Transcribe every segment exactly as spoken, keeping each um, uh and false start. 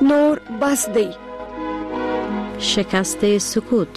نور بس دی. شکست سکوت.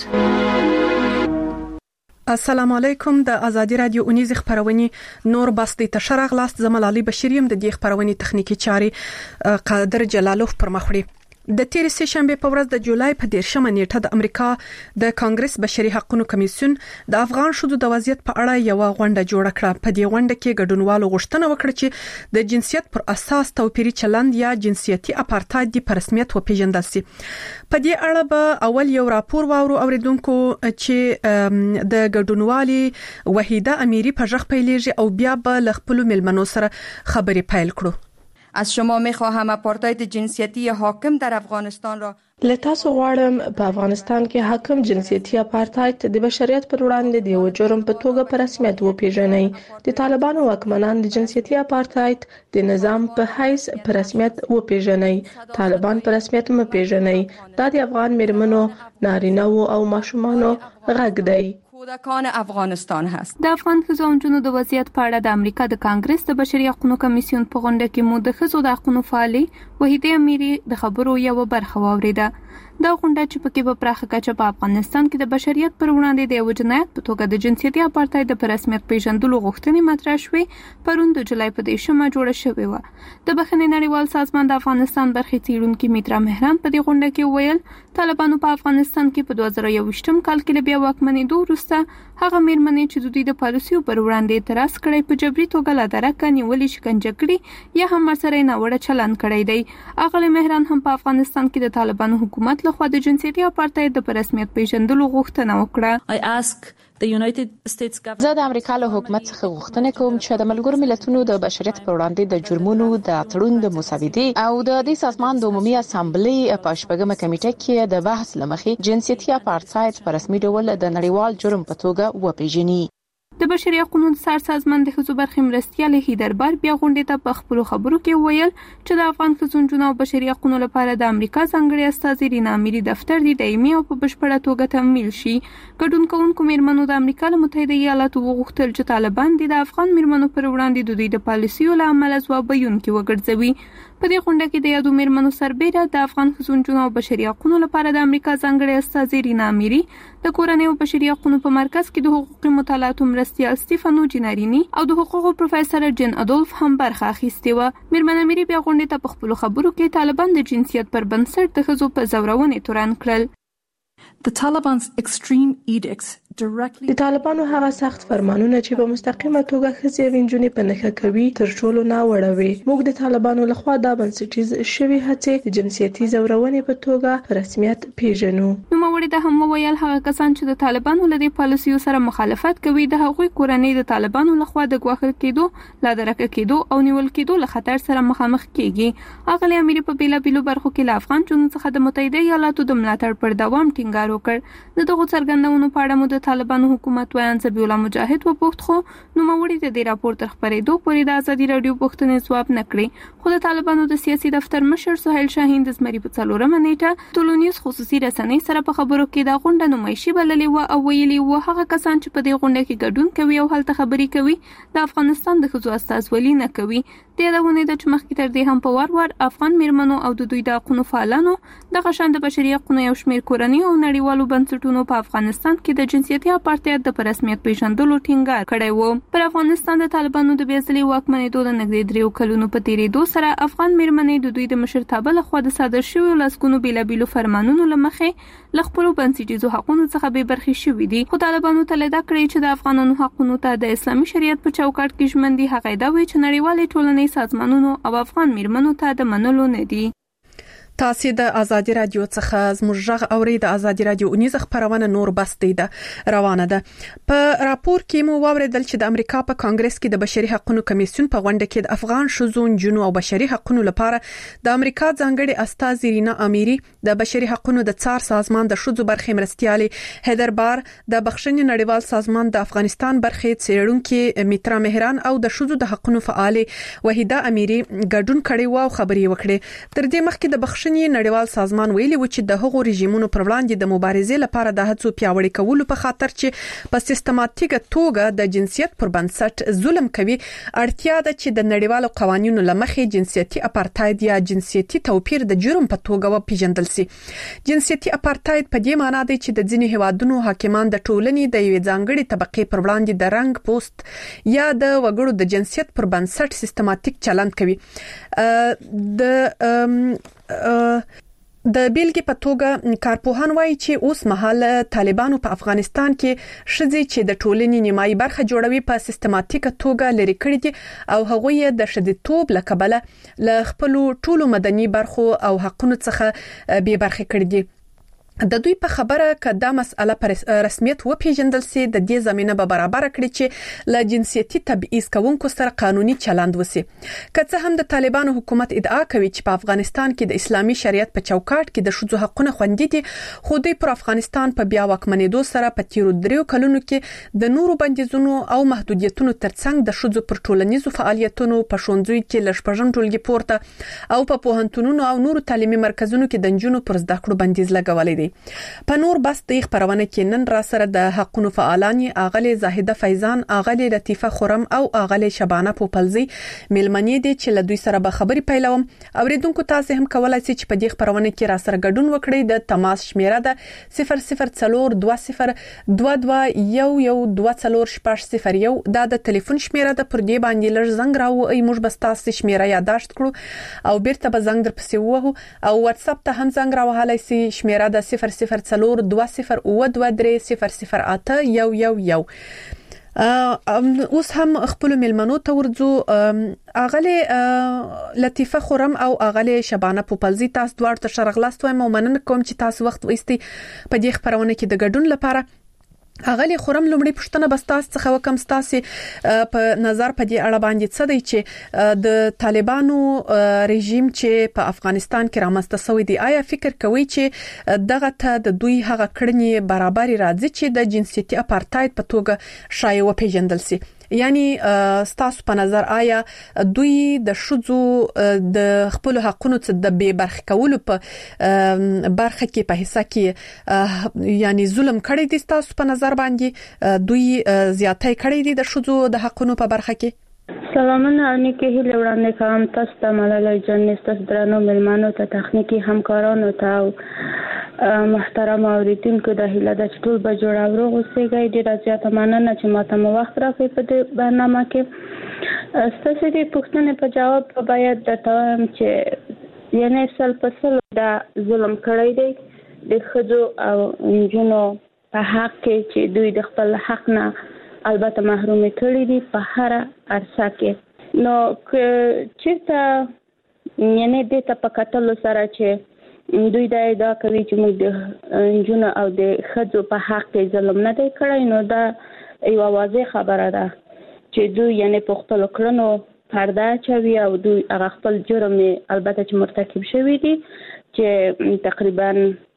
السلام علیکم. د ازادي رادیو اونیز خبرونه نور بس د تشرغ لاست زملالي بشریم د دې خبرونه تخنیکی چاري قادر جلالوف پر مخړي. د تیر سه شنبه په ورځ د جولای په دیرشمه نیټه د امریکا د کانګرس بشري حقوقو کمیسیون د افغان شذو د وضعیت په اړه یو غونډه جوړه کړه. په دې غونډه کې ګډونوالو غوښتنه وکړه چې د جنسیت پر اساس توپیري چلند یا جنسیتي اپارټاید په رسمیت وپیژندل شي. په دې اړه به اول یو راپور واورو اوریدونکو چې د ګډونوالي وحیده امیری په ژغ پیلېږي او بیا به ل خپل ملمنو سره خبرې پیل کړو. از شما میخواهم اپارتاید جنسیتی حاکم در افغانستان را لتاسو غواړم په افغانستان کې حاکم جنسیتي اپارتاید د بشریت پر وړاندې د یو جرم په توګه په رسمیت وپیژني. د طالبانو واکمنان د جنسیتي اپارتاید د نظام په حیث په رسمیت وپیژني. طالبان په رسمیت مپیژني. دا د افغان میرمنو، نارینه‌و او ماشومانو غږ دی. کودکان افغانستان هست. د افغان ښځو او نجونو د وضعیت په اړه د امریکا د کانګرس د بشري حقوقو کمیسیون په غونډه کې مو د ښځو د حقوقو فعالي وحیده امیری د خبرو یو برخه واوریده. دا غونډه چې پکې په پراخه کچه په افغانستان کې د بشریت پر وړاندې د یو جنایت په توګه د جنسیتي اپارټاید په رسمیت پیژندلو غوښتنې مطرح شوې، پرون د جولای په دیرشمه جوړه شوې و. د بخښنې نړیوال سازمان د افغانستان برخې څیړونکي میترا مهران په دې غونډه کې ویل طالبانو په افغانستان کې په دوه زره یوویشتم کال کې بیا واکمنېدو وروسته هغه میرمنې چې د دوی د پالیسیو پر وړاندې اعتراض کړی په جبري توګه لا درکه نیولې، شکنجه کړي یا هم ورسره ناوړه چلند کړی دی. اغلی مهران هم په افغانستان کې د طالبانو حکومت لخوا د جنسیتي اپارټاید په رسمیت پیژندلو غوښتنه وکړه. زه د امریکا له حکومت څخه غوښتنه کوم چې د ملګرو ملتونو د بشریت پر وړاندې د جرمونو د تړون د مسودې او د دې سازمان د عمومي اسامبلې په شپږمه کمیټه کې د بحث لمخې جنسیتي اپارټاید په رسمي ډول د نړیوال جرم په توګه وپیژني. د بشري حقوقو د سازمان د ښځو برخې مرستیال هیدربار بیا غونډې ته په خپل خبرو کې ویل چې د افغان ښځو او بشري حقوقو لپاره د امریکا ځانګړي استازي رینا امیری دفتر دی دایمي او په بشپړه توګه تمویل شي. ګډون کوونکو میرمنو د امریکا له متحده ایالاتو وغوښتل چې طالبان د افغان میرمنو پر وړاندې د دوی د پالیسیو له امله ځواب ویونکي وګرځوي. په دې غونډه کې د یادو میرمنو سربېره د افغان ښځو او بشري حقوقو لپاره د امریکا ځانګړي استازي رینا امیری، د کورنۍ او بشري حقوقو په مرکز کې د حقوقي مطالعاتو مرستیال ستیفانو جینارینی او د حقوقو پروفیسور جن ادولف هم برخه اخیستې و. میرمن امیری بیا غونډې ته په خپل خبرو کې طالبان د جنسیت پر بنسټ د ښځو په زورونې تورن کړل. The Taliban's extreme edicts directly د طالبانو هغه سخت فرمانونه چې په مستقیمه توګه ښځې او نجونې په نښه کوي تر ټولو ناوړه وي. موږ د طالبانو لخوا دا بنسټیز شوي هڅې د جنسیتي زورونې په توګه په رسمیت پیژنو. نوموړي د هم ویل هغه کسان چې د طالبانو له دې پالیسیو سره مخالفت کوي د هغوی کورنۍ د طالبانو لخوا د ګواښل کېدو، لا درکه کېدو او نیول کېدو له خطر سره مخامخ کیږي. اغلی امیر په بیلابیلو برخو کې له افغان جنونو څخه د متحده ایالاتو د ملاتړ پر دوام ټینګار وکړ. د دغو څرګندونو په اړه مو د طالبانو حکومت ویان زبی الله مجاهد وپوښت، خو نوموړي د دې راپور تر خپرېدو پورې د ازادي راډیو پوښتنې ځواب نه کړې. خو د طالبانو د سیاسي دفتر مشر سهیل شاهین د زمري په څلورمه نیټه ټولنیز خصوصي رسنۍ سره په خبرو کې دا غونډه نمایشي بللې و او ویلي و هغه کسان چې په دې غونډه کې ګډون کوي او هلته خبرې کوي د افغانستان د ښځو استازولي نه کوي. د یادونه ده چې مخکې تر دې هم په وار وار افغان میرمنو او د دوی د حقوقو فعالانو دغه شان د بشري حقوقو یو شمېر کورنۍ او نړیوالو بنسټونو په افغانستان کې د جنسیتي اپارټاید د رسمیت پیژندلو ټینګار کړی و. پر افغانستان د طالبانو د بیا ځلې واکمنېدو د نږدې دریو کلونو په تېرېدو سره افغان میرمنې د دوی د مشرتابه لخوا د صادر شویو لسګونو بېلابېلو فرمانونو له مخې له خپلو بنسټیزو حقونو څخه بې برخې شوي دي. خو طالبانو تلده کړې چې د افغانانو حقونو ته د اسلامي شریعت په چوکاټ کې ژمن دي. هغه دا وایي چې نړیوالې ټولنې سازمانونو او افغان میرمنو ته د منلو نه دي. تاسو د ازادي رادیو څخه زموږ غږ اورئ. د ازادي رادیو اونیز خبرونه نور بسته ده روانه ده. په راپور کې مو واوریدل چې د امریکا په کانګرس کې د بشري حقوقو کمیسیون په غونډه کې د افغان شذو، جنو او بشري حقوقو لپاره د امریکا ځانګړي استازي رینا امیری، د بشري حقوقو د څار سازمان د شذو برخې مرستیالي هیدربار، د بخښنې نړیوال سازمان د افغانستان برخې څیړونکي میترا مهران او د شذو د حقوقو فعال وحیده امیری ګډون کړي او خبري وکړي. تر دې مخکې د بخښنې بخښنې نړیوال سازمان ویلي و چې د هغو رژیمونو پر وړاندې د مبارزې لپاره د هڅو پیاوړي کولو په خاطر چې په سیستماتیکه توګه د جنسیت پر بنسټ ظلم کوي اړتیا ده چې د نړیوالو قوانینو لمخې جنسیتي اپارټاید یا جنسیتي توپیر د جرم په توګه وپیژندل شي. جنسیتي اپارټاید په دې معنی دی چې د ځینې هیوادونو حاکمان د ټولنې د یوې ځانګړي طبقې پر وړاندې د رنګ پوسټ یا د وګړو د جنسیت پر بنسټ سیستماتیک چلند کوي. د د بیلګې په توګه کارپوهان وایي چې اوس مهال طالبانو په افغانستان کې شذې چې د ټولنې نیمایي برخه جوړوي په سیستماتیکه توګه لري کړی دي او هغوی د شذیتوب لکبله له خپل ټولو مدني برخو او حقوقو څخه بې برخه کړی دي. د دوی په خبره ک دا مسأله پر رسمیت و پیژندل سي د دې زمينه به برابر کړي چې ل جنسيتي تبعیض کوونکو سره قانوني چلند وسی. که څه هم د طالبانو حکومت ادعا کوي چې په افغانستان کې د اسلامي شریعت په چوکاټ کې د شذو حقوقونه خوندي دي خو دوی پر افغانستان په بیا واکمنېدو سره په تیرو دریو کلونو کې د نورو بندیزونو او محدودیتونو ترڅنګ د شذو پر ټولنیزو فعالیتونو په شونځوي کې لشپژن ټولګي پورته او په پوهنتونونو او نورو تعلیمي مرکزونو کې د جنونو پر زده کړو بندیز لګولې دي. په نور بس د خبرونه کې نن را سره د حقوقو فعالانی اغلی زاهده فیضان، اغلی لطیفه خرم او اغلی شبانه پوپلزی ملمنې دي چې له دوی سره به خبري پیلوم. اوریدونکو تاسو هم کولای شئ چې په دې خبرونه کې را سره ګډون وکړئ. د تماس شمیره ده صفر صفر څلور دوه صفر دوه دوه یو یو دوه څلور شپږ صفر یو. دا د ټلیفون شمیره ده، پر دې باندې لږ زنګ راوړئ، موږ به تاسو شمیره یاداشت کړو او بیرته به زنګ در پسې ووهو. او واتس اپ ته هم زنګ راوهلای شئ، شمیره ده صفر صفر څلور دوه صفر او دوه درې صفر صفر اته یو یو یو. اوس هم خپل ملمنو ته ورځو. اغلی لطیفه خرم او اغلی شبانه پوپلزی تاسو دوړ ته شرغلاست وایم او مننه کوم چې تاسو وخت وېستي په دې خبرونه کې د ګډون لپاره. اغلی خرم لومړی پښتنه بستاس څخه وکم ستاسي په نظر په دې اړه باندې څه دی چې د طالبانو رژیم چې په افغانستان کې رامنځته شوی دی، آیا فکر کوي چې دغه ته د دوی هغه کړنې برابرۍ راځي چې د جنسيتي اپارټاید په توګه شایع و پیژندل سي؟ یعنی ستاسو په نظر آیا دوی د شذو د خپل حقوقو څخه د بې برخې کولو په برخه کې په حصہ کې یعنی ظلم کړی دي؟ ستاسو په نظر باندې دوی زیاتې کړی دي د شذو د حقوقو په برخه کې؟ سلامونه، نیکه هیله وړاندې کوم تاسو ته، ملالۍ جرنالست تاسو درنو ملمانو ته، تخنیکی همکارانو ته او محترم اوریدونکو د هیله د ټول به جوړ او روغ اوسئ. ډیره زیاته مننه چې ماته مو وخت راکړی په دې برنامه کې. ستاسو د پوښتنې په جواب باید درته وایم چې یعنی سل په سل دا ظلم کړی دی د ښځو او نجونو په حق کې چې دوی د خپل حق نه البته محروم کړي دي په هر عرصه کې. نو چیرته یعنی دې ته په کتلو سره چې دوی دا ادعا کوي چې موږ د نجونو او د ښځو په حق کې ظلم نه دی کړی، نو دا یوه واضح خبره ده چې دوی یعنی په خپلو کړنو پرده اچوي او دوی هغه خپل جرم البته چې مرتکب شوي دي چې تقریبا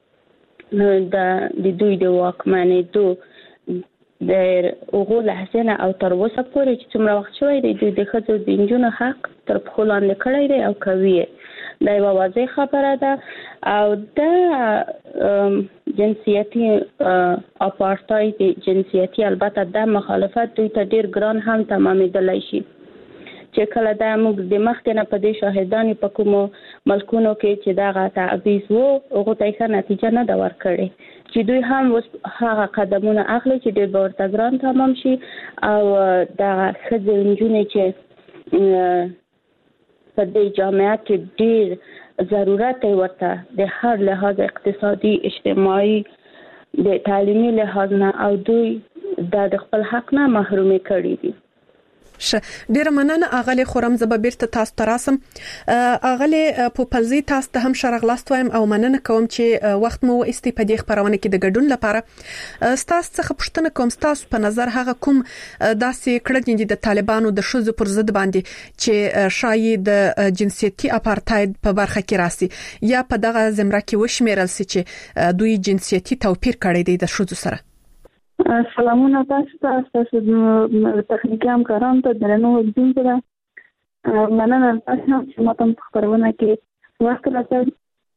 د دوی د واکمنېدو د هغو لحظې نه او تر اوسه پورې چې څومره وخت شوی دی دوی د ښځو د نجونو حق تر پښو لاندې کړی دی او کوي یې. دا یوه واضح خبره ده. او د جنسیتي اپارټاید جنسیتي البته د مخالفت دوی ته ډیر ګران هم تمامېدلی شي چې کله دا موږ د مخکې نه په دې شاهدان په کومو ملکونو کې چې دغه تعویض و هغو ته ښه نتیجه نه ده ورکړې چې دوی هم اوس هغه قدمونه اخلي چې ډیر به ورته ګران تمام شي او دغه ښځې نجونې چې په دې جامعه کې ډیر ضرورت دی ورته د هر لحاظ اقتصادي، اجتماعي، د تعلیمي لحاظ نه او دوی د خپل حق نه محرومې کړي دي. ښه، ډیره مننه اغلی خرم. زه به بیرته تاسو ته راسم. اغلی پوپلزی تاسو ته هم شرغلاست وایم او مننه کوم چې وخت مو وایستی په دې خبرونه کې د ګډون لپاره. ستاسو څخه پوښتنه کوم، ستاسو په نظر هغه کوم داسې کړنې دي د طالبانو د ښځو پر ضد باندې چې شایي د جنسيتي اپارټاید په برخه کې راسي یا په دغه زمره کې وشمیرل سي چې دوی جنسيتي توپیر کړی دی د ښځو سره؟ سلامونه تاسو ته، تاسو د تخنیکي همکارانو ته، درنو اوریدونکو ته مننه تاسو چې ماته په خبرونه کې وخت راکړ.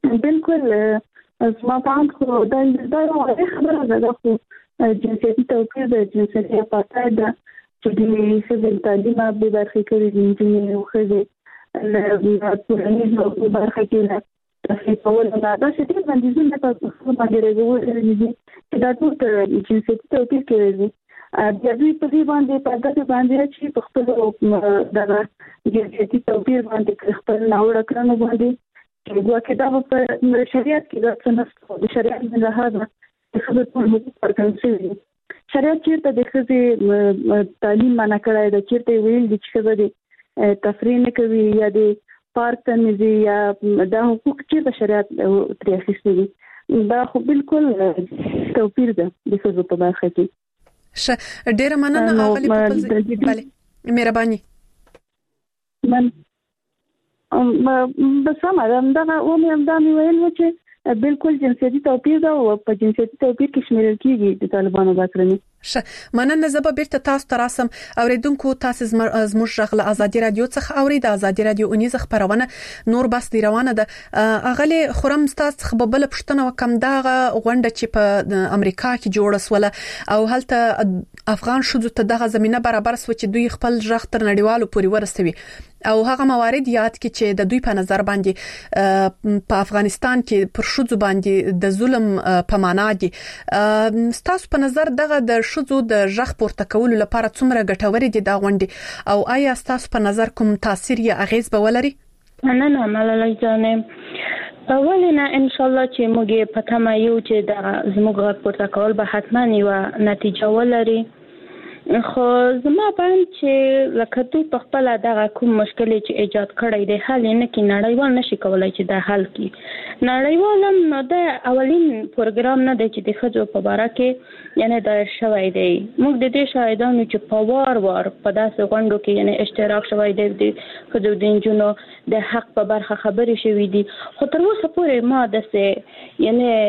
بالکل زما په اند خو دا دا یو خبره ده خو جنسیتي توپیر د جنسیتي اپارټاید ده چې د ښځې تعلیم به برخې کوي د نجونې او ښځې د ټولنیزو برخه کې نه تفصیل کول نه دا چې د بندیزونو په څیر باندې راغلي دي چې دا ټول جنسیتي توپیر کوي د دوی په دې باندې په دغه باندې چې په خپل دغه جنسیتي توپیر باندې خپل ناوړه کړنو باندې چې دوه کې دا په شریعت کې د څنګه د شریعت نه راځي چې څه په موږ پرکنسي شریعت چې د ښځې تعلیم منع کړی د چیرته ویل دي چې د تفریح نه کوي یا د پارک ته نه یا د حقوق چې د شریعت ترې اخیستي دي دا خو بالکل توپیر ده د ښځو په برخه کې. ش ډیره مننه اغلی په بله مهرباني من بس ما دا و مې دا مې ویل و چې بالکل جنسیتي توپیر ده او په جنسیتي توپیر کې شمیرل کیږي د طالبانو باکرني. ش مننه زه به بیرته تاسو ته راسم اوریدونکو تاسو زموږ ژغله ازادي رادیو څخه اورید ازادي رادیو اونیزه خبرونه نور بس دی روانه ده اغلی خرم تاسو خبربل پښتنه وکم دغه غونډه چې په امریکا کې جوړه سوله او هلته افغان شوزو ته دغه زمينه برابر سو چې دوی خپل ژغ تر نړیوالو پوري ورسوي او هغه موارد یاد کی چې د دوی په نظر باندې په افغانستان کې پر شوزو باندې د ظلم په معنا دي. تاسو په نظر دغه د شوزو د ژغ پورته کولو لپاره څومره ګټوري دي دا غونډې او آیا تاسو په نظر کوم تاثیر یا اغیز به ولري؟ نه نه ملالۍ جانې اولنا ان شاء الله چې موږ په تمه یو چې د زموږ غږ پورته کول به حتما یو نتیجه ولري خو زما باندې چې لکه دوی په خپل دغه کوم مشکل چې ایجاد کړی دی حل نه کې نړیوال نشي کولای چې دا حل کړي نړیوال نو د اولین پروګرام نه دی چې د خځو په اړه کې یعنی دا شوی دی موږ د دې شاهدانو چې په وار وار په داسې غونډو کې یعنی اشتراک شوی دی د خځو د انجونو د حق په برخه خبرې شوې دي خو تر اوسه پورې ما داسې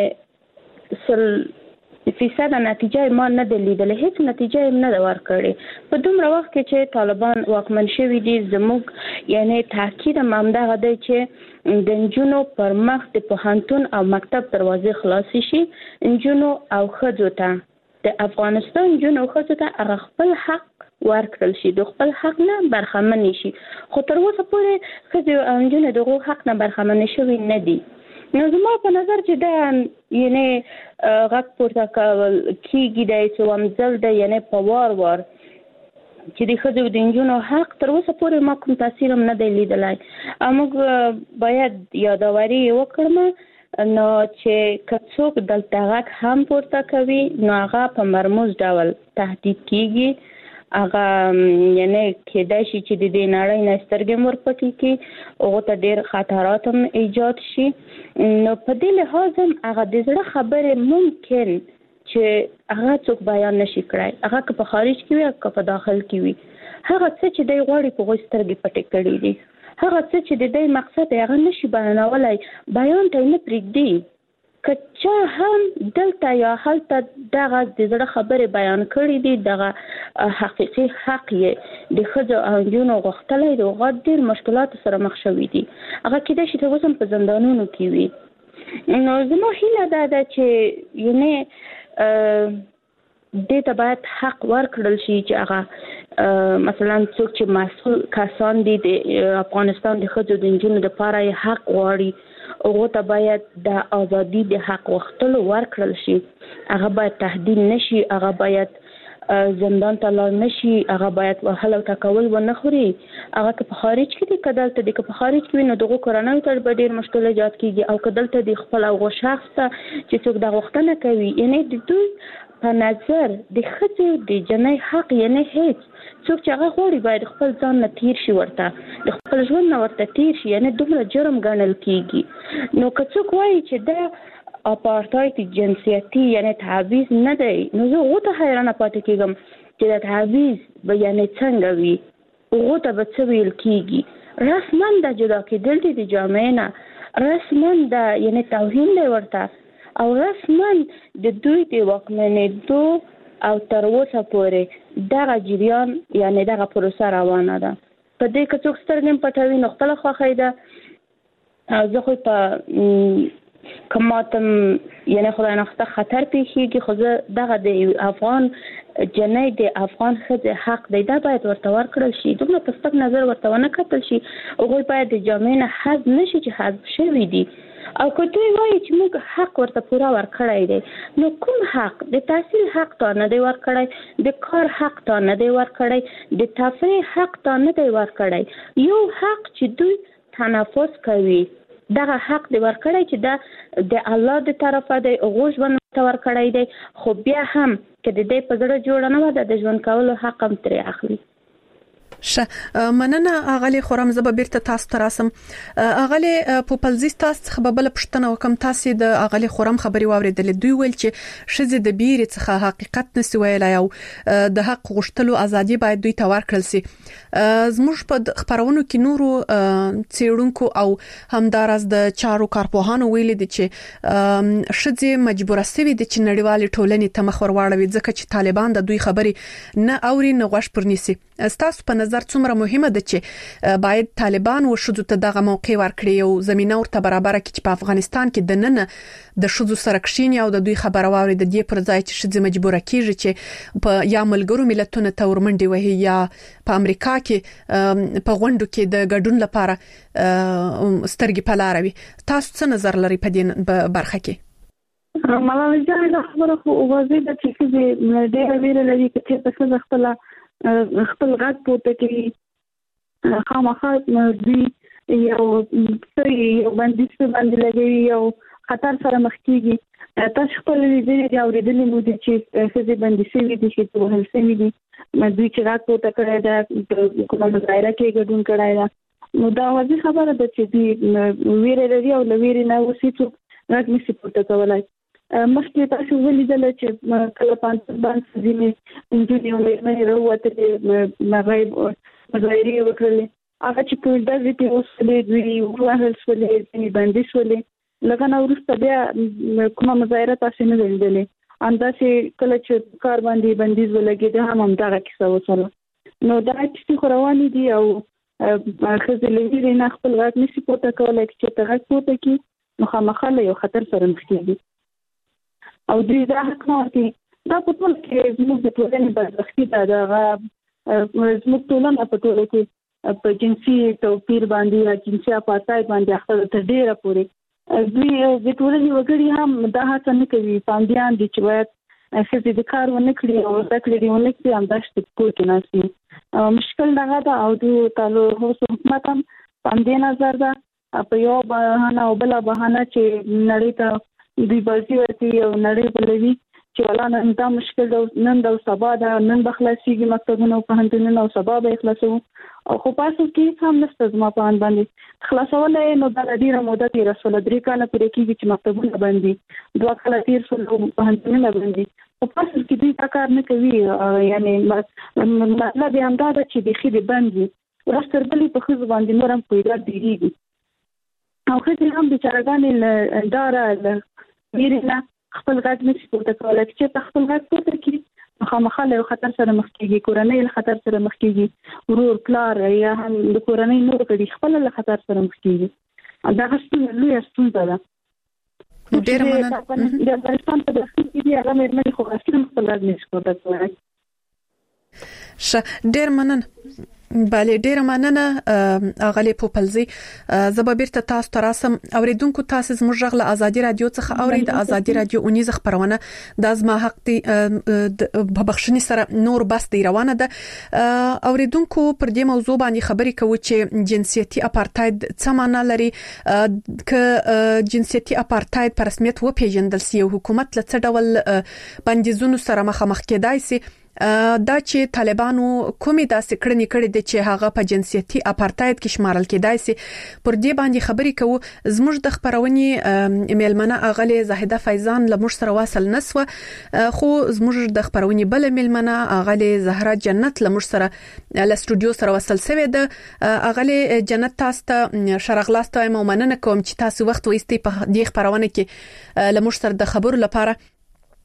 یعنی سل فیصد نتیجه ما نه دی لیدلې هیڅ نتیجه نه دا ورکړي په دومره وخت کې چې طالبان واکمن شوي دي زموږ یعنی تاکید مامدغه دی چې د انجونو پر مخ د پوهنتون او مکتب دروازې خلاص شي انجونو او ښځو ته د افغانستان انجونو او ښځو ته هغه خپل حق ورکړل شي د خپل حق نه برخمن شي خو تر اوسه پورې ښځو او انجونو دغه حق نه برخمن شوي نه دي نو زما په نظر چې دا یعنی غږ پورته کول کیږي د سومزل د یعنی په وار وار چې د ښځو د انجونو حق تر اوسه پورې ما کوم تاثیر هم نه دی لیدلی موږ باید یادواري وکړم نو چې که څوک دلته غږ هم پورته کوي نو هغه په مرموز ډول تهدید کیږي هغه یعنی کېدای شي چې د دې نړۍ نه سترګې ورپټې کړي هغه ته ډېر خطرات هم ایجاد شي نو په دې لحاظ هم هغه د زړه خبرې ممکن چې هغه څوک بیان نشي کړای هغه که په خارج کې وي که په داخل کې وي هغه څه چې دی غواړي په غوږ سترګې پټې کړي دي هغه څه چې د دې مقصد هغه نشي بیانولای بیان ته نه پرېږدي که چا هم دلته یا هلته دغه د زړه خبرې بیان کړي دي دغه حقیقي حق یې د ښځو او نجونو غوښتلی دی هغه ډېر مشکلاتو سره مخ شوي دي هغه کېدای شي تر اوسه په زندانونو کې وي نو زما هیله دا ده چې یعنې دې ته باید حق ورکړل شي چې هغه مثلا څوک چې مسؤل کسان دي د افغانستان د ښځو د نجونو دپاره یې حق غواړي هغه ته باید د ازادي د حق وختلو ورکړل شي هغه باید تهدید نشي هغه باید زندان ته لاړ نشي هغه باید وهل او ټکول ونه خوري هغه که په خارج کې دي که دلته دي که په خارج کې وي نو دغه کورنۍ ته به ډېر مشکل ایجاد کېږي او که دلته د خپل هغه شخص ته چې څوک د غوښتنه کوي یعنی د دوی په نظر د ښځې د جنۍ حق یعنی هیڅ څوک چې هغه غواړي باید خپل ځان نه تیر شي ورته د خپل ژوند نه ورته تیر شي یعنی دومره جرم ګڼل کېږي نو که څوک وایي چې دا اپارټاید جنسیتي یعنی تعویض نه دی نو زه هغو ته حیرانه پاتې کېږم چې د تعویض به یعنی څنګه وي هغو ته به څه ویل کېږي رسما د جدا کېدل دي د جامعې نه رسما د یعنی توهین دی ورته او رسما د دوی د واکمنېدو او تر اوسه پورې دغه جریان یعنی دغه پروسه روانه ده په دې که څوک سترګې پټوي نو خپله خوښۍ ده زه خو په کماتم یعنی خدای نخسته خطر پیښیږي خو زه دغه د افغان جنۍ د افغان ښځې حق دی دا باید ورته ورکړل شي دومره په سپک نظر ورته ونه کتل شي هغوی باید د جامعې نه حذف نشي چې حذف شوي دي او که دوی وایي چې موږ حق ورته پوره ورکړی دی نو کوم حق د تحصیل حق تا نه دی ورکړی د کار حق تا نه دی ورکړی د تفریح حق تا نه دی ورکړی یو حق چې دوی تنفس کوي دغه حق دی ورکړی چې دا د الله د طرفه دی غوښ باندې ورکړی دی خو بیا هم که د دې په زړه جوړ نه و د ژوند کولو حق هم ترې اخلي شه مننه اغلی خورم زب بیرته تاسو ته راسم اغلی پوپلزی تاسو خبربل پښتنه وکم تاسو د اغلی خورم خبري واوریدل دوی ویل چې شزه د بیرې څخه حقیقت نسی ویلای او د حق غوښتلو ازادي باید دوی ته ورکړل شي زموږ په خبرونو کې نورو څېړونکو او همدارس د چارو کارپوهانو ویل دي چې شزه مجبوره سوي دي چې نړیوال ټولنې ته مخ ور واړوي ځکه چې طالبان د دوی خبري نه اوري نه غوښ پرنيسي تاسو په نظر څومره مهمه ده چې باید طالبان و شذو ته دغه موقع ورکړي او زمينه ورته برابر کړي چې په افغانستان کې د نن د شذو سره کښینی او د دوی خبره واوري د دې پر ځای چې شذ مجبوره کیږي چې په یا ملګرو ملتونو ته ورمنډي وهي یا په امریکا کې په غونډو کې د ګډون لپاره سترګې پلاروي تاسو څه نظر لري په دې برخه کې مله جان خبره خو واضح ده چې ډېر ویره لري چې په څه خپل خپل غږ پورته کوي خامخا دوی یو یو باندې څه باندې لګوي یو خطر سره مخ کیږي تاسو خپل لیدلې او لیدلې مو دي چې څه باندې سوي دي چې په هل سوي دي دوی چې غږ پورته کړی دا کومه مظاهره کې ګډون کړی دا نو دا واضح خبره ده چې دوی ویره لري او لویری نه وسی څو غږ نشي پورته کولای مخکې تاسو ولیدل چې کله پانځه باندې ځینې انجنیرونه مې راوته مغرب مظاهره وکړلې هغه چې په دغه کې اوسلې دوی وهل سولې ځینې باندې سولې لکه نو ورسته بیا کومه مظاهره تاسو نه ولیدلې انداسې کله چې کار باندې بندیز ولګي دا هم دغه کیسه وسله نو دا چې خو روانې دي او خزه لوي نه خپل غږ نشي پورته کولای چې ته غږ پورته کی نو خامخا یو خطر سره مخ کیږي او دوی دا حق نه ورکوي دا په ټول کې زموږ د ټولنې بدبختي ده دغه زموږ ټولنه په ټوله کې په جنسي توپیر باندې یا جنسي اپارټاید باندې اخته تر ډیره پورې دوی د ټولنې وګړي هم دا هڅه نه کوي پاندیان دي چې باید ښځې د کار ونه کړي او زده کړې دي ونه کړي همداشتې کور کې ناستي مشکل دغه ده او د تالو حکومت هم په همدې نظر ده په یو بهانه او بله بهانه چې نړۍ ته دوی بازی ورتي او نړۍ بلوي چې ولا نن دا مشکل نن دا سبا دا نن بخلاصيږي مکتبونه په هندونه او سبا به اخلاصو او خو پاسو کې هم نشته زما په ان باندې خلاصولای نو دا ډیره موده تیر رسول درې کاله پرې کېږي چې مکتبونه باندې دوه کاله تیر سول په هندونه باندې په پاسو کې دوی تا کار نه کوي یعنی مطلب یې هم دا چې د خېده باندې ورستر بلې په خزو باندې نورم پیدا دیږي او خزه هم بیچارهګان دارا ویرنه خپل غږ نشي پورته کولای چې خپل غږ پورته کړي خامخا له خطر سره مخ کېږي کورنۍ له خطر سره مخ کېږي ورور پلار یا هم د کورنۍ نور کړي خپل له خطر سره مخ کېږي دا هڅه لوی ستونزه ده ډېر مننه د افغانستان په داخل کې دی هغه مېرمنې خو اصلي خپل غږ نشي پورته کولای ش ډېر مننه بله ډیره مننه اغلی پوپلزی زبابیرته تاسو تراسم اوریدونکو تاسو زموږ غږ ازادي رادیو څخه اورید ازادي رادیو اونیز خبرونه د ازما حق دی په بخښنې سره نور بس دی روانه ده اوریدونکو پر دې موضوع باندې خبرې کوي چې جنسيتي اپارټاید څه معنی لري ک جنسيتي اپارټاید په رسمیت و پیژندل سي حکومت له څه ډول بندیزونو سره مخامخ کېدای سي دا چې طالبانو کومې داسې کړنې کړې دي چې هغه په جنسيتي اپارټاید کې شمارل کېدای سي پر دې باندې خبرې کوو زموږ د خبرونې میلمنه اغلی زاهده فیضان لمر سره واصل نسوه خو زموږ د خبرونې بل میلمنه اغلی زهرا جنت لمر سره ل استودیو سره وصل سوي ده اغلی جنت تاسو ته شرغلاسته مومننه کوم چې تاسو وخت وېستي په دې خبرونه کې لمر سره د خبرو لپاره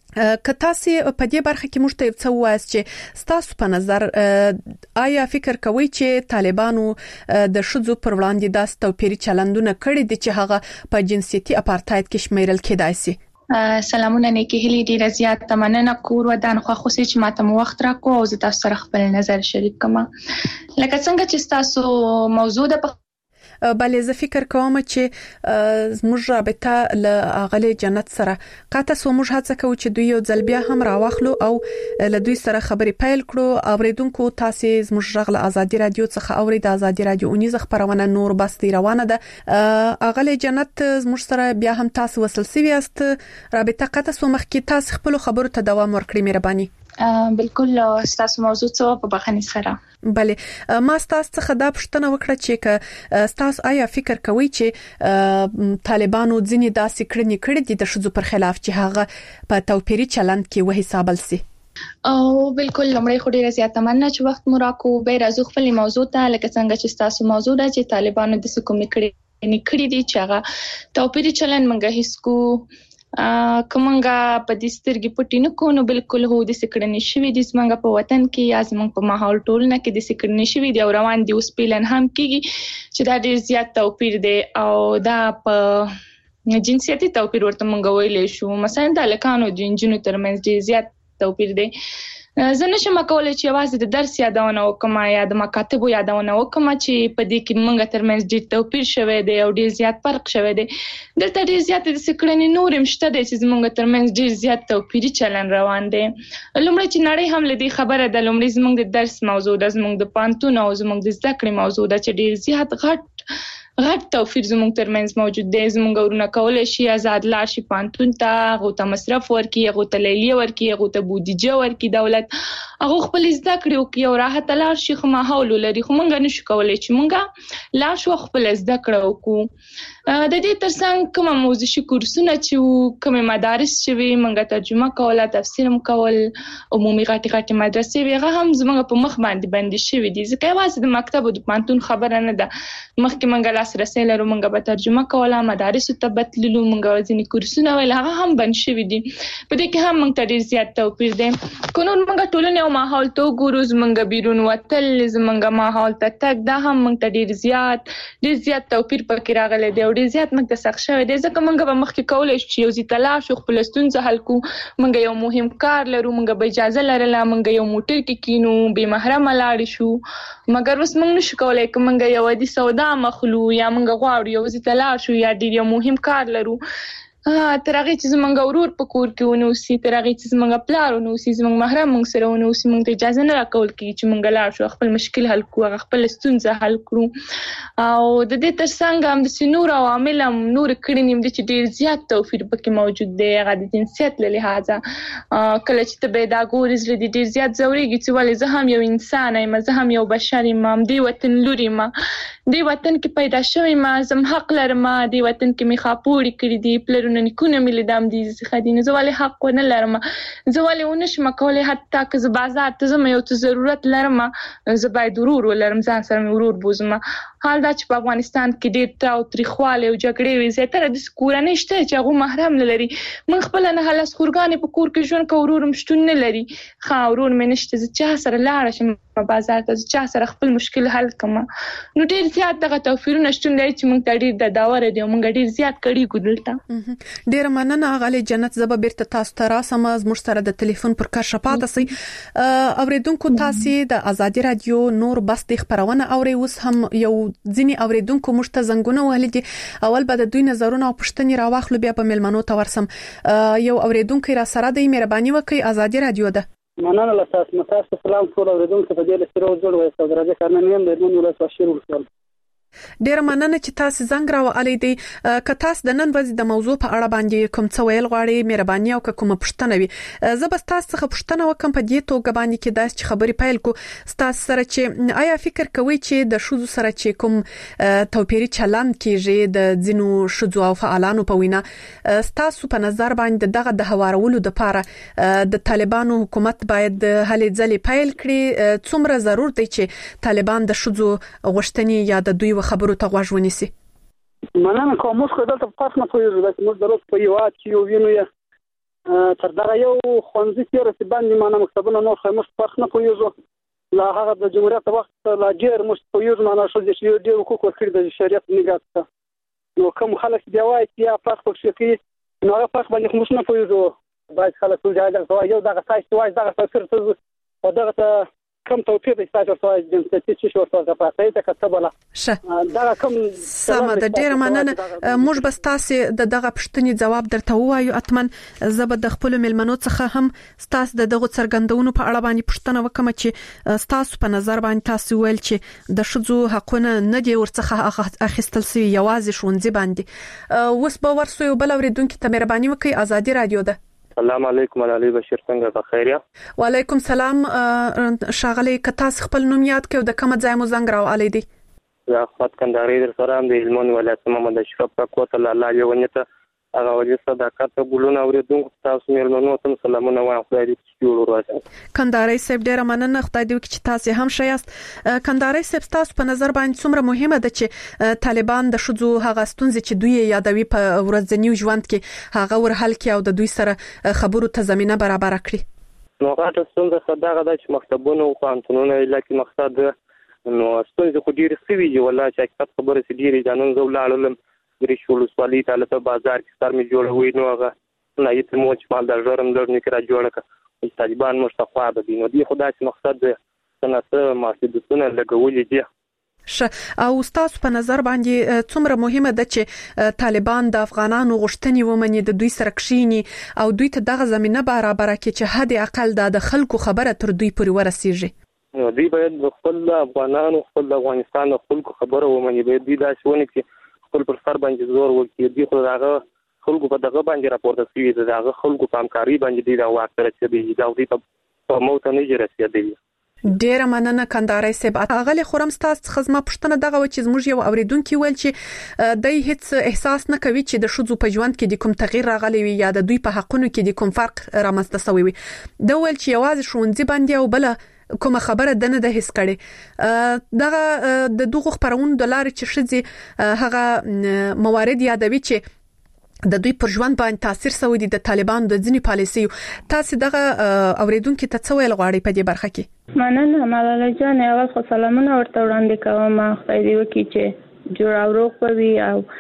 که تاسو په دې برخه کې موږ ته څه وایاست چې تاسو په نظر آیا فکر کوئ چې طالبانو د شذو پر وړاندې داس توپیري چلندونه کړي دي چې هغه په جنسيتي اپارټاید کې شمیرل کېدای شي؟ سلامونه نیکی هلی ډیره زیات مننه کور ودان خو خو چې ماته مو وخت راکو او زه تاسو سره خپل نظر شریک کوم. لکه څنګه چې تاسو موضوع د بلې زه فکر کوم چې زموږ رابطه له اغلی جنت سره قاطع سو موږ هڅه کوو چې دوی یو ځل بیا هم راوخلو او له دوی سره خبرې پیل کړو. اوریدونکو تاسو زموږ غږ له ازادي رادیو څخه اورید. ازادي رادیو اونیز خبرونه نور بس دی روانه ده. اغلی جنت زموږ سره بیا هم تاسو وصل سوي است. رابطه قاطع سو مخکې تاسو خپل خبرو ته دوام ورکړئ مهرباني. بالکل تاسو موضوع څه په بخښنې سره. بله ما تاسو څخه دا پوښتنه وکړه چې ک تاسو آیا فکر کوئ چې طالبانو ځینې داسې کړنې کړې دي د شذو پر خلاف چې هغه په توپیري چلند کې وه حسابل سي؟ او بالکل لمړی خو ډیره زیاته مننه چې وخت مو راکو. به راځو خپل موضوع ته. لکه څنګه چې تاسو موضوع ده چې طالبانو د کومې کړې نه کړې دي چې هغه توپیري چلند منګه هیڅ کو کومنګا په دې سترګې پټې نه کو. نو بالکل هو د سکړنې شوی د زمنګ په وطن کې یا زمنګ په ماحول ټولنه کې د سکړنې شوی دی او روان دی اوس پیلن هم کېږي چې دا ډیر زیات توپیر دی او دا په جنسيتي توپیر ورته مونږ ویلې شو. مثلا د لکانو جنجونو ترمنځ ډیر زیات توپیر دی. زه نشم کولای چې یوازې د درس یادونه وکم یا د مکاتبو یادونه وکم چې په دې کې مونږ ترمنځ ډیر توپیر شوی دی او ډیر زیات فرق شوی دی. دلته ډیر زیات د سکړنې نور مشته دی چې مونږ ترمنځ ډیر زیات توپیري چلن روان دی. لومړی چې نړۍ هم لدی خبره ده. لومړی زمونږ د درس موضوع ده، زمونږ د پانتون او زمونږ د زده کړې موضوع ده چې ډیر زیات غټ غټ توپیر زموږ ترمنځ موجود دی. زموږ ورونه کولای شي آزاد لار شي پانتون ته، هغه ته مصرف ورکړي، هغه ته لیلیه ورکړي، هغه ته بودیجه ورکړي دولت، هغه خپل زده کړې وکړي او راحت لار شي. خو ماحول لري خو موږ نشو کولای چې موږ لا شو خپل زده کړه وکړو. د دې ترڅنګ کوم موزیشي کورسونه چې کوم مدارس چې وي موږ ترجمه کوله، تفسیر هم کول، عمومي غټي غټي مدرسې وي هغه هم زموږ په مخ باندې باندې شوی دي. ځکه یوازې د مکتب او د پانتون خبره نه ده. مخکې موږ لاسرسي لرو، موږ به ترجمه کوله، مدارس ته بتللو، موږ ځینې کورسونه ویل هغه هم بند شوی دي. په دې کې هم موږ ته ډیر زیات توپیر دی. قانون موږ ټولنه او ماحول ته ګورو، موږ بیرون وتل، موږ ماحول ته تک دا هم موږ ته ډیر زیات ډیر زیات توپیر پکې راغلی دی او ډیر زیات موږ ته سخت شوی دی. ځکه موږ به مخکې کولای شو یو ځای ته لاړ شو خپل ستونزه حل کړو. موږ یو مهم کار لرو، موږ به اجازه لرله، موږ یو موټر کې کینو، بې محرمه لاړ شو. مګر اوس موږ نشو کولای که موږ یو عادي سودا مخلو یا موږ غواړو یو ځای ته لاړ شو یا ډیر یو مهم کار لرو، تر هغې چې زموږ ورور په کور کې ونوسي، تر هغې چې زموږ پلار ونوسي، زموږ محرم موږ سره ونوسي، موږ ته اجازه نه راکول کېږي چې موږ لاړ شو خپل مشکل حل کړو، هغه خپل ستونزه حل کړو. او د دې ترڅنګ همداسې نور عوامل هم نور کړنې هم دي چې ډېر زیات توپیر پکې موجود دی. هغه د جنسیت له لحاظه کله چې ته به دا ګورې زړه دې ډېر زیات ځورېږي چې ولې زه هم یو انسان یم، زه هم یو بشر یم، همدې وطن لور یم، دې وطن کې پیدا شوی ما، زم حق لرم، دې وطن کې مې خاپوړې کړي دي، پلرونه نیکونه مې لیدم دي څخه دي، نو زه ولې حق ونه لرم؟ زه ولې ونشم کولی حتی که زه بازار ته ځم یو څه ضرورت لرم زه باید ورور ولرم، ځان سره مې ورور بوزم. حال دا چې په افغانستان کې ډېر تاو تریخوالی او جګړې وي، زیاتره داسې کورنۍ شته چې هغوی محرم نه لري. موږ خپله نه هلس خورګانې په کور کې ژوند کوو، ورور هم شتون نه لري. ښه ورور مې نشته، زه چا سره لاړه شم بازار ته، زه چا سره خپل مشکل حل کړم؟ نو ډېر زیات دغه توپیرونه شتون لري چې موږ ته ډېر د داوره دي او موږ ډېر زیات کړي دلته. ډېره مننه غالي جنت. زه به بیرته تاسو ته راسم. زموږ سره د ټلیفون پر کار شپاته سي اوریدونکو تاسو د ازادي رادیو نور بس د خبرونه اوري. اوس هم یو ځینی اوریدونکو موږ ته زنګونه وهلي دي. اول به د دوی نظرونه او پوښتنې راواخلو، بیا په ملمنو ته ورسم. یو اوریدونکو را سره د مهرباني وکي. ازادي رادیو ده. مننه له تاسو. متاسف سلام ټول اوریدونکو په دې لسرو جوړ وای صدر راځي خانم یم د نن ولس وشیر وکړ. ډیره مننه چې تاسو زنګ راوړی دی. که تاسو د نن ورځې د موضوع په اړه باندې کوم څه ویل غواړئ مهرباني او کومه پوښتنه وي، زه به تاسو څخه پوښتنه وکم په دې توګه باندې کې داس چې خبرې پیل کو تاسو سره چې آیا فکر کوئ چې د شذو سره چې کوم توپیري چلند کیږي د ځینو شذو او فعالانو په وینا، تاسو په نظر باندې دغه د هوارولو لپاره د طالبانو حکومت باید هلې ځلې پیل کړي؟ څومره ضرور دی چې طالبان د شذو غوښتنې یا د دوی خبرو ته غوږ ونیسي؟ مننه کوم. موږ خو دلته پاس نه پوهیږو چې موږ دروغ په یو وخت کې یو وینو یا تر دغه یو ښوونځي تېره چې باندې معنا مکتبونه نور خو موږ فرق نه پوهېږو له هغه د جمهوریت وخت لا ډېر موږ پوهېږو معنا ښځې چې ډېر حقوق ورکړي د شریعت نګاه څخه نو کوم خلک بیا وایي چې یا فرق پکښې کوي نو هغه فرق باندې خو موږ نه پوهېږو بعضې خلک ټول جای دغه یو دغه سایز چې وایي دغه توپیر ته او دغه ته کم توپیر دی ستاسو ورته وایي جنسیتي څه شی ورته پاتې ده که څه بله ښه دغه کوم سمه ده ډېره مننه موږ به ستاسې د دغه پوښتنې ځواب درته ووایو حتما زه به د خپلو میلمنو څخه هم ستاسو د دغو څرګندونو په اړه باندې پوښتنه وکړم چې ستاسو په نظر باندې تاسو ویل چې د ښځو حقونه نه دي ورڅخه اخیستل سوي یوازې ښوونځي باندې اوس به ورسو یو بل اورېدونکي ته مهرباني وکړئ ازادي رادیو ده. السلام علیکم علي بشیر څنګه په خیر یا وعلیکم سلام شاغلی کتاس خپل نوم یاد کړو د کوم ځای مو زنګ راوړی دی زه خپل کندهاري در سره د هلمند ولایت محمد اشرف پاکوت الله یونیته هغه وجه صداقت ګلونه اوریدونکو تاسو مېلمنو ته سلامونه وایم خدای دې جوړ ورسوي کندهاري صاحب ډیره مننه خدای دې وکړي چې تاسو هم شایست کندهاري صاحب تاسو په نظر باندې څومره مهمه ده چې طالبان د شذو هغه ستونزې چې دوی یادوي په ورځنی ژوند کې هغه ورحل کړي او د دوی سره خبرو ته زمينه برابر کړي نو هغه ستونزه صداقت ده چې مکتبونه او قانونونه لکه مقصد نو ستونزه خو ډیره سوي دی والله چې حقیقت خبره سي ډیره ځانون زولالم ګریش ولسوالۍ ته په بازار کې سر می جوړوي نو هغه نه یې مو چې مال د جوړم لرنه کرا جوړه ک طالبان مستخوا ده دي نو دی خدای چې مقصد څنګه ماسدتونه لګولې دي ش او تاسو په نظر باندې څومره مهمه ده چې طالبان د افغانانو غوښتنې ومني د دوی سره کښینی او دوی ته دغه زمينه برابر کړي چې حد اقل د خلکو خبره تر دوی پورې ورسیږي نو دوی باید خپل افغانانو خپل افغانستان خلکو خبره ومني باید دوی دا شونه کې خپل پر سر باندې زور وکړي دی خو هغه خلکو په دغه باندې راپورته شوی دی هغه خلکو په همکاري باندې دی دا واکره چې دی دا دوی په موت نه جرسي دی ډیره مننه کندهاري صاحب اغلی خورم ستاسو خدمت پښتنه دغه و چې زموږ یو اوریدونکو ویل چې د هیڅ احساس نه کوي چې د شذو په ژوند کې د کوم تغییر راغلی وي یا د دوی په حقونو کې د کوم فرق رامنځته شوی وي دا ویل چې یوازې ښوونځي باندې او بل کومه خبره دنه د هیڅ کړي دغه د دغه خبرونو د لارې چې شذي هغه موارد یادوي چې د دوی پر ژوند باندې تاثیر سوي دي د طالبانو د ځینی پالیسي تاسو دغه اوریدونکو ته څه ویل غواړي په دې برخه کې مننه ملاله جان اول خو سلامونه ورته وړاندې کوم خدای دې وکړي چې جوړ او روغ پوي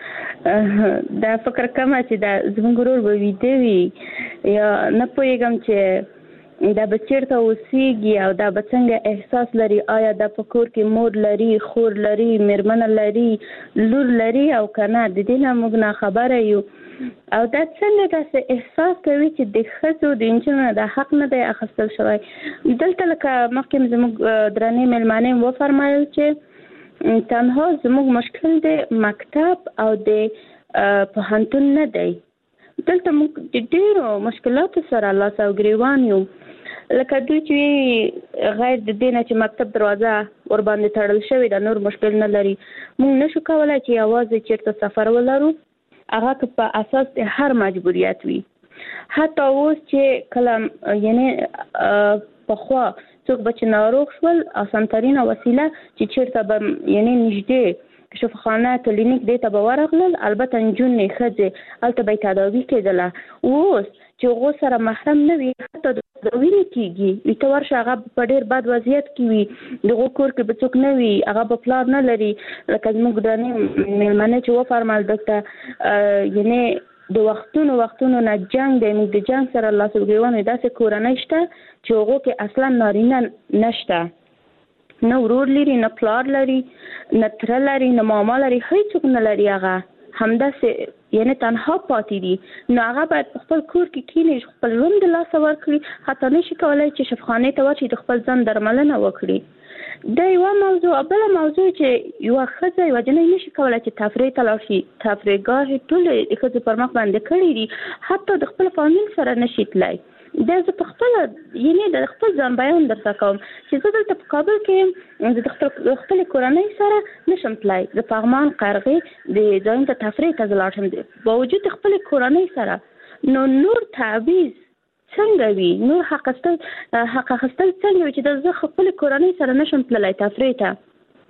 او دا فکر کوم چې دا زموږ ورور به وي دی یا نه پوهیږم چې دا بچیرته اوسېږي او دا بڅنګه احساس لري آیا د پکور کې مور لري خور لري میرمن لري لور لري او کنه د دې نه موږ نه خبره یو او دا څنګه تاسو احساس کوي چې د خځو د انجنونو د حق نه دی اخیستل شوی دلته لکه مخکې زموږ درنې ملمانې و فرمایل چې تنها زموږ مشکل دی مکتب او د پوهنتون نه دی دلته موږ د ډیرو مشکلاتو سره لاس او ګریوان یو لکه دوی چې غیر د دینه چې مکتب دروازه ور باندې تړل شوی دا نور مشکل نه لري موږ نشو کولای چې یوازې چیرته سفر ولرو هغه په اساس د هر مجبوریت وي حتی اوس چې کله یعنی په خوا څوک بچ ناروغ شول اسانترینه وسیله چې چیرته به یعنی نږدې شفاخانه کلینیک دې ته به ورغلل البته نجونې ښځې هلته به تداوي کېدله اوس چې هغو سره محرم نه وي حتی تداوي نه کېږي وي ته ورشه هغه په ډېر بد وضعیت کې وي د هغو کور کې به څوک نه وي هغه به پلار نه لري لکه زموږ درنې مېلمنې چې وفرمایل دلته یعنې د وختونو وختونو نه جنګ دی موږ د جنګ سره لاس او ګریوان داسې کورنۍ شته چې هغو کې اصلا نارینه نشته نه ورور لري نه پلار لري نه تر لري نه ماما لري هیڅوک نه لري هغه همداسې یعنی تنها پاتې دي نو هغه باید خپل کور کې کینی خپل ژوند د لاس ورکړي حتی نشي کولای چې شفاخانه ته ورشي د خپل ځان درملنه وکړي دا یو موضوع بل موضوع چې یو ښځه یو جنۍ نشي کولای چې تفریح ته لاړ شي تفریحګاه ټول د ښځې پر مخ باندې کړي دي حتی د خپل فامیل سره نشي تلای دا زه په خپل یعنی د خپل ځان بیان درته کوم چې زه دلته په کابل کې د خپل کورنۍ سره نشم تلای د پغمان قرغې د ځای ته تفریح ته لاړ شم با وجود خپل کورنۍ سره نو نور تعویض څنګه وي نور حق استل حق اخیستل څنګه وي چې د زه خپل کورنۍ سره نشم تلای تفریح ته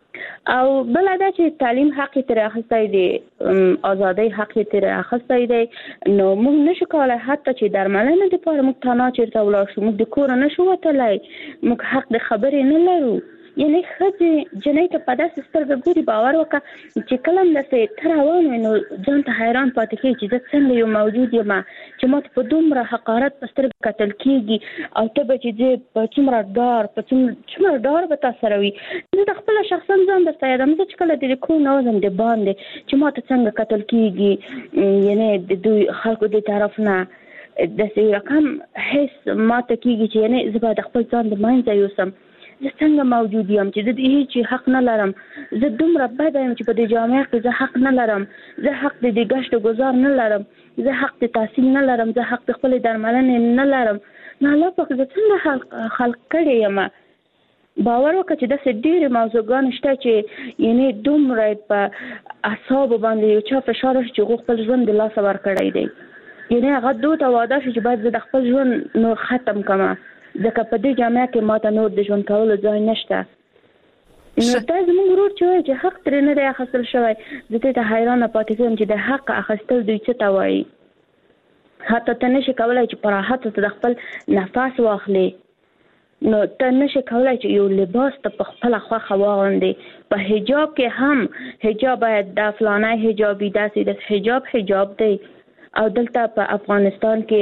او بل دا چې تعلیم حق تر اخستای دی ازادي حق تر اخستای دی نو موږ نشو کولای حتی چې درملنه لپاره موږ تنها چیرته ولاړ شو موږ د کور نه شو وتلای موږ حق د خبرې نه لرو یعنی خځې جنۍ ته په داسې سترګه ګوري باور وکړه چې کله هم داسې ته روان وي نو ځان ته حیران پاتې کېږي چې زه څنګه یو موجود یم چې ما ته په دومره حقارت په سترګه کتل کېږي او ته به چې ځې په څومره ډار په څومره ډار به تا سره وي زه د خپله شخصا ځان درته یادوم زه چې کله د کور نه وځم د باندې چې ما ته څنګه کتل کېږي یعنی د دوی خلکو د طرف نه داسې رقم حس ما ته کېږي چې یعنی زه به د خپل ځان د منځه یوسم زه څنګه موجود یم چې زه د هیڅ حق نه لرم زه دومره بده یم چې په دې جامعه کې زه حق نه لرم زه حق د دې ګشت و گذار نه لرم زه حق د تحصیل نه لرم زه حق د خپل درملنې نه لرم نو الله پاک زه څنګه خلق کړی یم باور وکړه چې داسې ډېرې موضوعګانې شته چې یعنې دومره په اعصابو باندې یو چا فشار راشي چې هغوی خپل ژوند د لاسه ورکړی دی یعنې هغه دوی ته وعده شو چې باید زه د خپل ژوند نور ختم کړم ځکه په دې جامعه کې ماته نور د ژوند کولو ځای نشته نو دا زموږ ورور چې وایي چې حق ترې نه دی اخیستل شوی زه دې ته حیرانه پاتې کېږم چې د حق اخیستل دوی څه ته وایي حتی ته نشي کولی چې په راحت ته د خپل نفس واخلې نو ته نشي کولی چې یو لباس ته په خپله خوښه واغوندې په حجاب کې هم حجاب باید د فلانی حجابي داسې د حجاب حجاب دی او دلته په افغانستان کې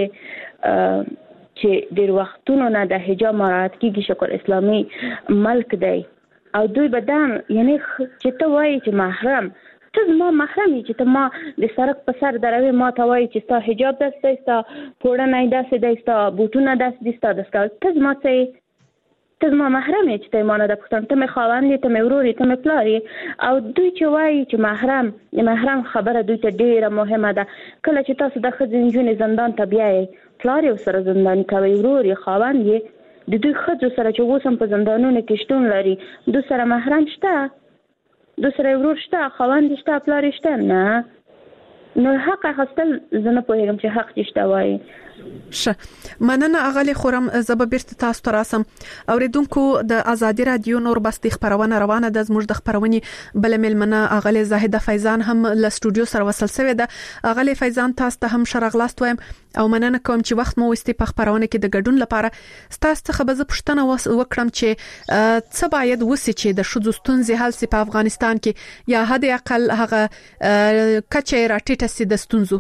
چې ډېر وختونو نه د حجاب مراعات کېږي شکر اسلامي ملک دی او دوی به دا یعنی چې ته وایي چې محرم ته زما محرم یې چې ته ما د سړک په سر دروې ما ته وایي چې ستا حجاب داسې دی ستا پوړنی داسې دی ستا بوټونه داسې دي ستا داسې ته زما څه یې ته زما محرم یې چې ته یې ما نه ده پوښتنه ته مې خاوند یې ته مې ورور یې ته مې پلار یې او دوی چې وایي چې محرم د محرم خبره دوی ته ډېره مهمه ده کله چې تاسو د ښځې نجونې زندان ته بیایئ پلار یې ورسره زنداني کوئ ورور یې خاوند یې د دوی ښځو سره چې اوس هم په زندانونو کې شتون لري دوی سره محرم شته دوی سره ورور شته خاوند یې شته پلار یې شته نه نو حق اخیستل زه نه پوهېږم چې حق دې شته وایي ښه مننه اغلی خورم زه به بیرته تاسو ته راسم اوریدونکو د ازادي رادیو نور بستي خبرونه روانه ده زموږ د خبرونې بل ملمنه اغلی زاهده فیضان هم له سټوډیو سره وصل شوې ده اغلی فیضان تاسو ته هم شرغلاست وایم او مننه کوم چې وخت مو وستي په خبرونه کې د ګډون لپاره تاسو څخه به زه پوښتنه وکړم چې څه باید وسی چې د ښځو ستونزې حل شي په افغانستان کې یا حد اقل هغه کچې راټیټه سي د ستونزو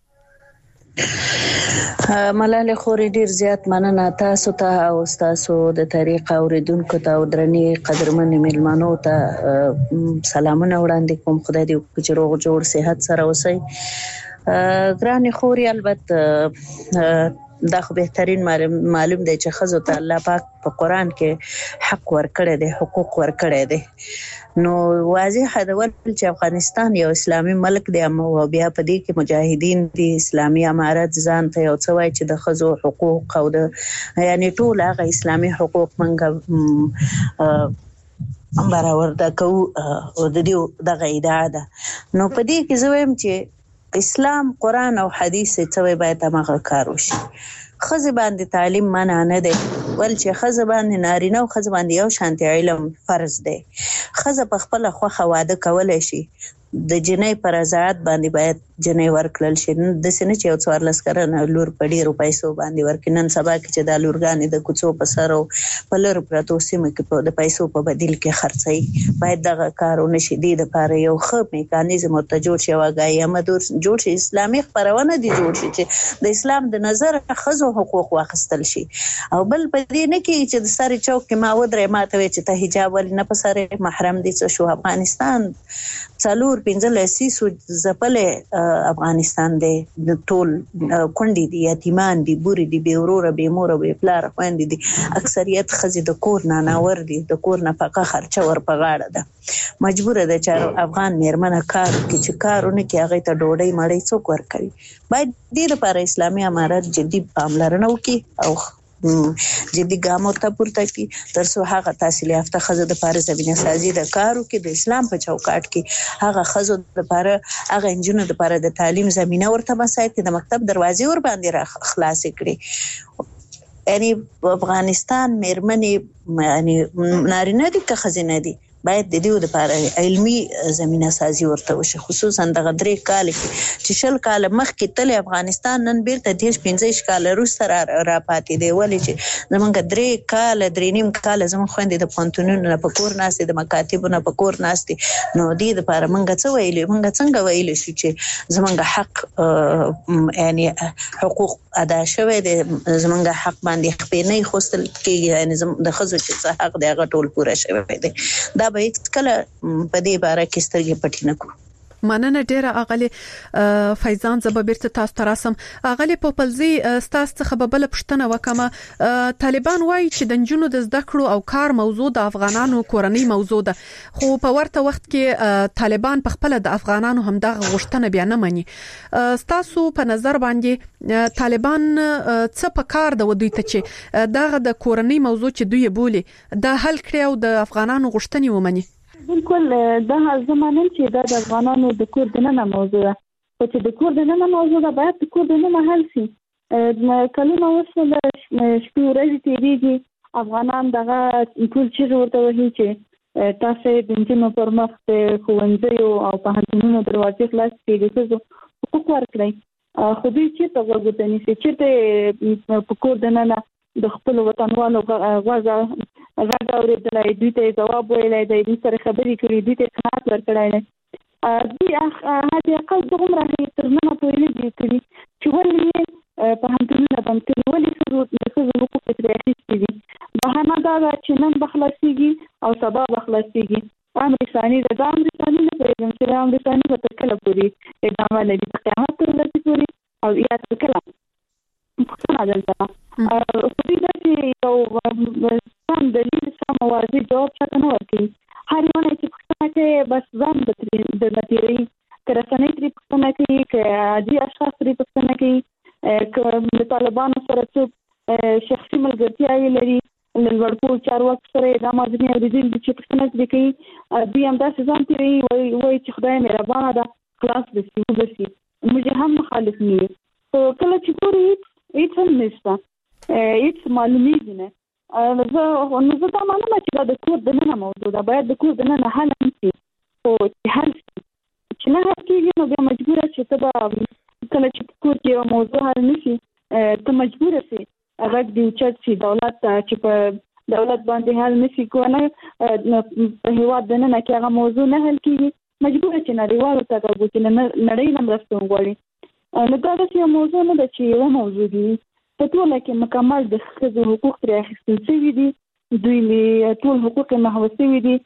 ملاله خوري ډیر زیات مننه تاسو ته او تاسو د طریق اوریدونکو ته او درنې قدرمن میلمنو ته سلامونه وړاندې کوم خدای دې چې روغ جوړ صحت سره اوسئ ګرانې خوري البته دا خو بهترین معلوم دی چې خزو ته الله پاک په قران کې حق ورکړی دی حقوق ورکړی دی نو واضح ده چې افغانستان یو اسلامي ملک دی او بیا په دې کې مجاهدین دي اسلامي امارت ځان ته یو څه وایي چې د خزو حقوق او د یعنی ټول هغه اسلامي حقوق منګه برابر د کو او د دې دغه ادعا ده نو په دې کې زه وایم چې اسلام قران او حدیث څه وایي باید هغه کار وشي خزه باندې تعلیم منع نه دی ول چې خزه باندې نارینه او خزه باندې یو شانتي علم فرض دی خزه په خپل خوخه واده کولای شي د جنۍ پر آزاد باندې باید جنۍ ورکړل شي د سینې چې یو څوار لسکرنه لور په ډیرو پیسو باندې ورکینن سبا کې چې د لورګانې د کوڅو په سر او په لور پرتو سیمه کې په د پیسو په بدیل کې خرڅي باید دغه کارونه شي د لپاره یو ښه میکانیزم او ته جوړ شي واګای امدور جوړ شي اسلامي خبرونه دي جوړ شي چې د اسلام د نظر خزو حقوق واخستل شي او بل په دې نه کې چې د ساري چوک کې ما ودرې ماته وي چې ته حجاب ول نه په سره محرم دي څه شو افغانستان څلور پنځه لسیسو زپله افغانستان دی د ټول کونډې دي یتیمان دي بوري دي به ورور به مور به پلار خويندې دي اکثریت خزي د کور نه ناور دي د کور نه فقه خرچه ور په غاړه ده مجبور ده چې افغان میرمنه کار کوي چې کارونه کې هغه ته ډوډۍ مړۍ څوک ور کوي باید دې لپاره اسلامي امارت جدي پاملرنه وکړي او جدي ګام ورته پورته کړي ترڅو هغه تحصیل یافته خزه د لپاره زمينه سازي د کارو کې د اسلام په چوکاټ کې هغه خزه د لپاره هغه انجونو د لپاره د تعلیم زمينه ورته مساعد د مکتب دروازې ور باندې را خلاص کړي یعنی افغانستان مېرمنې یعنی نارینه دي که خزینه دي باید د دې لپاره علمي زمينه سازي ورته وشي، خصوصا د غدرې کال چې شل کال مخکې تل افغانستان نن بیرته دیش پنځه کال وروسته را پاتې دی. ولې چې زمونږ درې کال درې نیم کال زمونږ خويندې د پونتونونو نه پکور ناستې، د مکاتبونو نه پکور ناستې، نو دې لپاره مونږ څه ویلې، مونږ څنګه ویلې شو چې زمونږ حق یعنی حقوق ادا شوه دي، زمونږ حق باندې خپې نه خوستل کېږي، یعنی د خزو چې څه حق دی هغه ټول پوره شوی دی. دا به کله په دې باره کې سترګې پټې نه کړو. مننه ډیره اغلی فیضان زب بیرته تاسو تراسم. اغلی په پلزي ستاسو څخه به بل پښتنه وکمه. طالبان وایي چې د جنونو د زده کړو او کار موضوع د افغانانو کورنۍ موضوع ده، خو په ورته وخت کې طالبان په خپل د افغانانو هم دغه غوښتنه بیا نه مني. ستاسو په نظر باندې طالبان څه په کار د ودوی ته چې دغه د کورنۍ موضوع چې دوی بولي د حل کړي او د افغانانو غوښتنې ومني؟ بالکل دا زمانه چې دا د افغانانو د کور دننه موضوع ده، چې د کور دننه موضوع ده باید د کور دننه حل شي. کلونه وسله شپې ورځې تیریږي، افغانان دغه ټول چې ورته وایي چې تاسو د جنونو پر مخ د ښوونځیو او پوهنتونونو دروازې خلاص کړي، د حقوق ورکړي، خو دوی چېرته غوږ نیسي، چېرته په کور دننه د خپل وطنوالو غوږ غږ اورېدلی، دوی ته ځواب ویلی دی، دوی سره خبرې کړي، دوی ته قناعت ورکړی دی. دوی حد اقل دومره تر ننه پورې نه دي کړي چې ولې یې پوهنتونونه بند کړي، ولې د ښځو حقوق یې ترې اخیستي دي. بهانه دا ده چې نن به خلاصېږي او سبا به خلاصېږي. امر ثاني ده، دا امر ثاني نه پوهېږم چې دا امر ثاني به تر کله پورې ادامه لري، د قیامت تر ورځې پورې او یا تر کله. پوښتنه دلته خو دوی داسې یو سم دلیل سم واضح جواب چاته نه ورکوي. هر یو نه چې پوښتنه کوي بس ځان درنه تېروي، که رسنۍ ترې پوښتنه کوي، که عادي اشخاص ترې پوښتنه کوي، که د طالبانو سره څوک شخصي ملګرتیاوې لري له لوړپوړو چارواکو سره یې دا مازنې اورېدلي دي چې پوښتنه ترې کوي، دوی همداسې ځان تېروي، وایي چې خدای مهربانه ده خلاص به شي وبه شي. موږ هم مخالف نه یو، خو کله چې ګورو هېڅ هېڅ هم نشته، هېڅ معلومېږي نه. زه نو زه دا منم چې دا د کور دننه موضوع ده، باید د کور دننه حل هم شي، خو چې حل شي چې نه حل کېږي نو بیا مجبوره چې ته به کله چې په کور کې یوه موضوع حل نه شي ته مجبوره شي غږ دې اوچت شي دولت ته چې په دولت باندې حل نه شي، که نه په هېواد دننه کې هغه موضوع نه حل کېږي مجبوره چې نړیوالو ته غږ وکړي، نړۍ نه مرسته وغواړي. نو دا داسې یو موضوع نه ده چې یوه موضوع دي، په ټوله کې مکمل د ښځو حقوق ترې اخیستل شوي دي، دوی ټول حقوق یې محو شوي دي،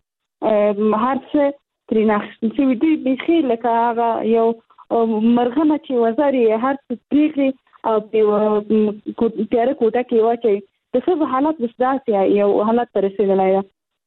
هر څه ترې نه اخیستل شوي دي، بیخي لکه هغه یو مرغمه چې وزر یې هر څه پرېږدي او په تیاره کوټه کې یې واچوي. د ښځو حالت اوس داسې یو حالت ته رسېدلی ده.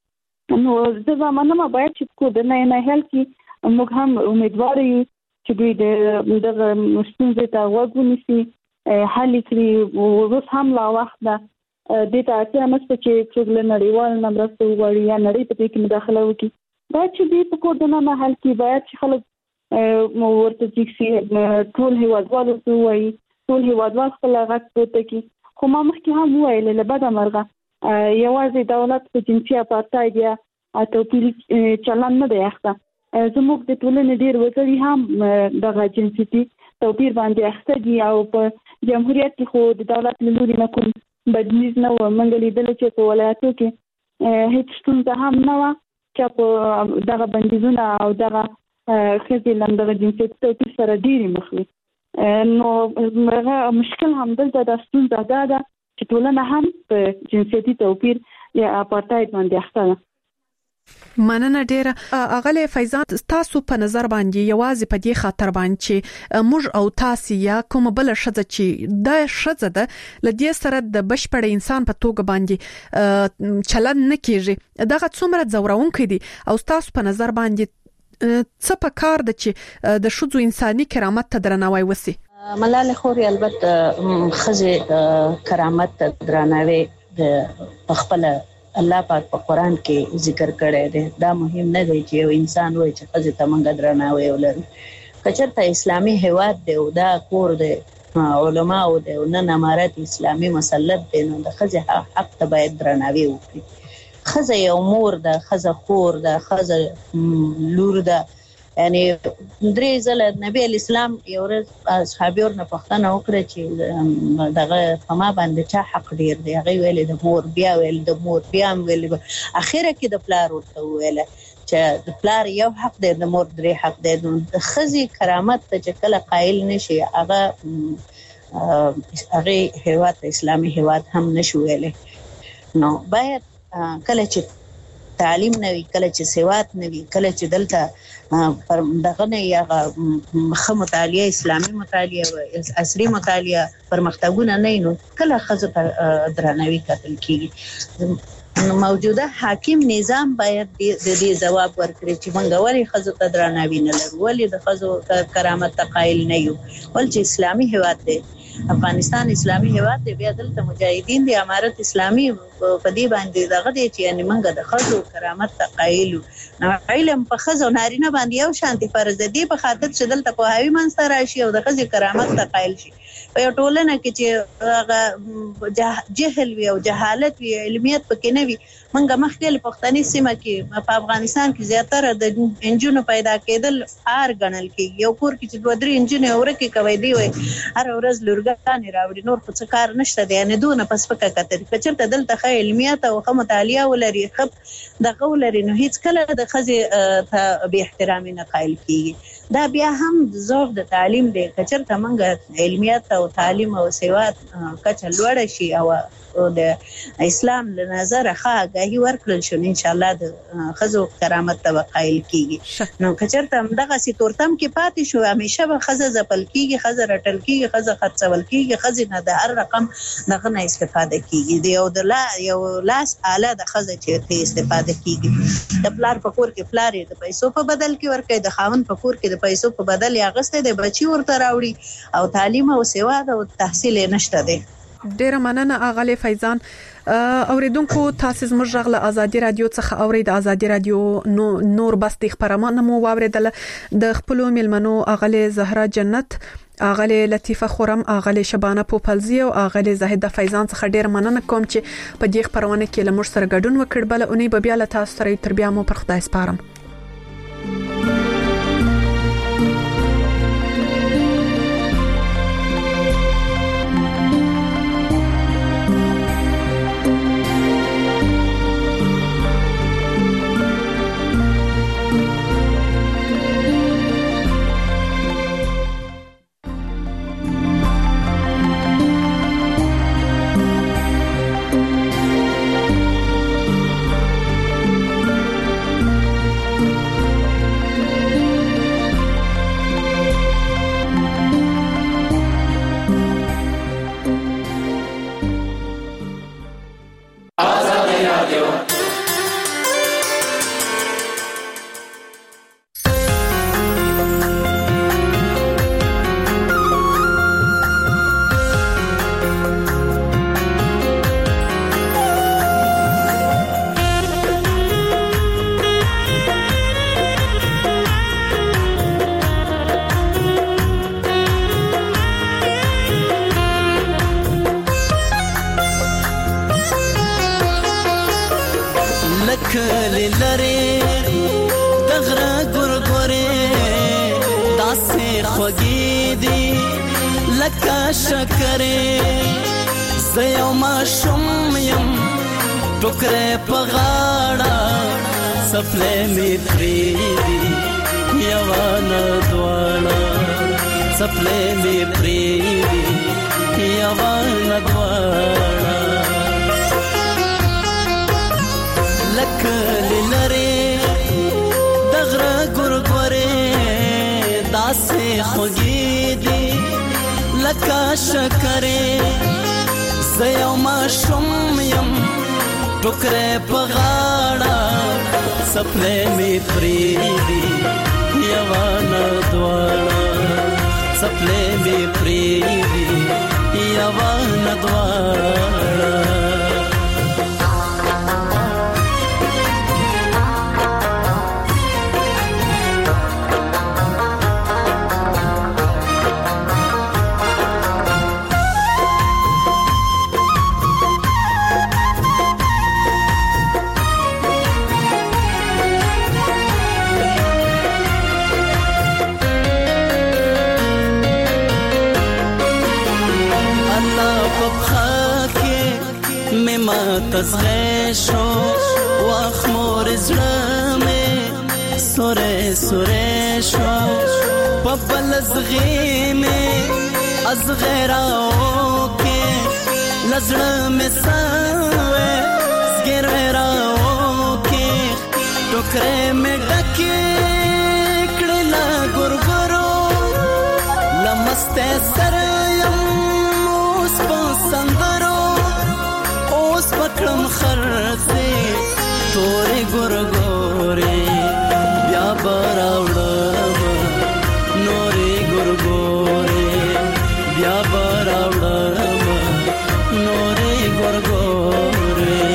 نو زه به منمه باید چې په کور دننه یې حل کړي. موږ هم امیدواره یو چې دوی د دغه ستونزې ته غوږ ونیسي، حل کړي. اوس هم لا وخت ده، دې ته اړتیا نشته چې څوک له نړیوالو نه مرسته وغواړي یا نړۍ په دې کې مداخله وکړي. باید چې دوی په کور دننه حل کړي، باید چې خلک ورته جګ شي، ټول هېوادوال ورته ووایي، ټول هېوادوال خپل غږ پورته کړي. خو ما مخکې هم وویل له بده مرغه یوازې دولت په جنسي اپارټاید یا توپیري چلند نه دی اخته، زموږ د ټولنې ډېر وګړي هم دغه جنسیتي توپیر باندې اخته دي او په جمهوریت کې خو د دولت له لوري نه کوم بدلیز نه و. موږ لیدلی چې په ولایتو کې هېڅ ستونزه هم نه وه چې په دغه بندیزونه او دغه ښځې له دغه جنسیتي توپیر سره ډېرې مخ وي. نو هغه مشکل همدلته دا ستونزه دا ده چې ټولنه هم په جنسیتي توپیر یا اپارټاید باندې اخته ده. مننه ډیره. اغلی فیضان، تاسو په نظر باندې یوازې په دې خاطر باندې چې موږ او تاسو یا کوم بل ښځه چې د ښځه ده لدې سره د بشپړ انسان په توګه باندې چلن نه کیږي، دغه څومره ځورونکې دي او تاسو په نظر باندې څه په کار ده چې د ښځو انساني کرامت ته درناوی وسی؟ ملاله خوري البته ښځې کرامت ته درناوی د خپل الله پاک په قرآن کې ذکر کړی دی. دا مهم نه دی چې یو انسان وایي چې ښځې ته موږ درناوی ولرو. که چېرته اسلامي هېواد دی او دا کور دی علماو دی او نن امارت اسلامي مسلط دی، نو د ښځې حق ته باید درناوی وکړي. خزه یو مور ده، خزه خور ده، خزه لور ده. یعنی درې ځله نبی اسلام یو ورځ اصحاب ورنه پوښتنه وکړه چې دغه په ما باندې چا حق ډیر دی. هغه ویل د مور، بیا ویل د مور، بیا ویل اخیره کې د پلار ورته ویل چې د پلار یو حق دی، د مور درې حق دی. د خزي کرامت ته چې کله قائل نشي هغه هغه هیواد اسلامي هیواد هم نشو ویل. نو باید کله چې تعلیم نوي، کله چې سواد نوي، کله چې دلته پر دغه نه یا خو مطالعه اسلامي مطالعه او عصري مطالعه پرمختګونه نه نو کله خزه درناوي کتل کیږي. موجوده حاکم نظام باید د دې جواب ورکړي چې موږ ولې خزه ته درناوي نه لرو، ولې د خزو کرامت ته قائل نه یو، ول چې اسلامي هیواد دی، افغانستان اسلامي هیواد دی، بیا دلته مجاهدین دي، امارت اسلامي په دې باندې دغه دي چې یعنی موږ د خزو کرامت ته قائل یو. نو علم په خزو نارینه باندې یو شانتي فرض دی په خاطر چې دلته کوهاوی منځ راشي او د خزو کرامت ته قائل شي. په یو ټولنه کې چې جهل وي او جهالت وي، علمیت پکې نه وي. منګه مخکې پښتني سیمه کې په افغانستان کې زیاتره د انجونو پیدا کېدل آر غنل کې. یو کور کې چې دوه درې انجونې ورکه کوي دی وي هر ورځ لورګان راوړي، نور څه کار نشته دی. نه دونه پس پکا کتر کچرته دلته خې علمیت او خ مطالعه ولري، خپ د قولري نو هیڅ کله د خزي ته به احترام نه قائل کیږي. دا بیا هم ذوق د تعلیم دی. کچرته منګه علمیت او تعلیم او سواد کچه لوړ شي او د اسلام له نظر ښه غاهي ورکړل شو، ان شاء الله د خزو کرامت ته قائل کیږي. نو کچرته دغه سي تورتم کې پاتې شو، همیشه به خزه زپل کیږي، خزه رټل کیږي، خزه خرڅول کیږي، خزه نه د هر رقم دغه نه استفاده کیږي. دی او د لا یو لاس اعلی د خزه چې ته استفاده کیږي. د پلار په کور کې پلار د پیسو په بدل کې ورکړي، د خاون په کور کې د پیسو په بدل یا غسته د بچي ورته راوړي او تعلیم او سواد او تحصیل نشته دی. ډیره مننه اغلی فیضان. اوریدونکو تاسو زموږ غږ له ازادي رادیو څخه اورید. ازادي رادیو نو نور بس د خبرونه مو واوریدل. د خپل ملمنو اغلی زهرا جنت، اغلی لطیفه خورم، اغلی شبانه پوپلزی او اغلی زاهده فیضان څخه ډیر مننه کوم چې په دې خبرونه کې لمر سره ګډون وکړ. بل اونۍ به بیا له تاسو سره تر بیا مو پر خدای سپارم. تزغه شو واخمور زړه سوره سوره شو په بل زغې مې از غیراو کې لزړه مې سوې زګر غیراو کې ټوکرې مې ډکې کړې لا ګورګورو لمسته سر یم اوس په سندرو اوس پکړم خرڅې تورې ګورګورې بیا براوړم نورې ګورګورې بیا براوړم نورې ګورګورې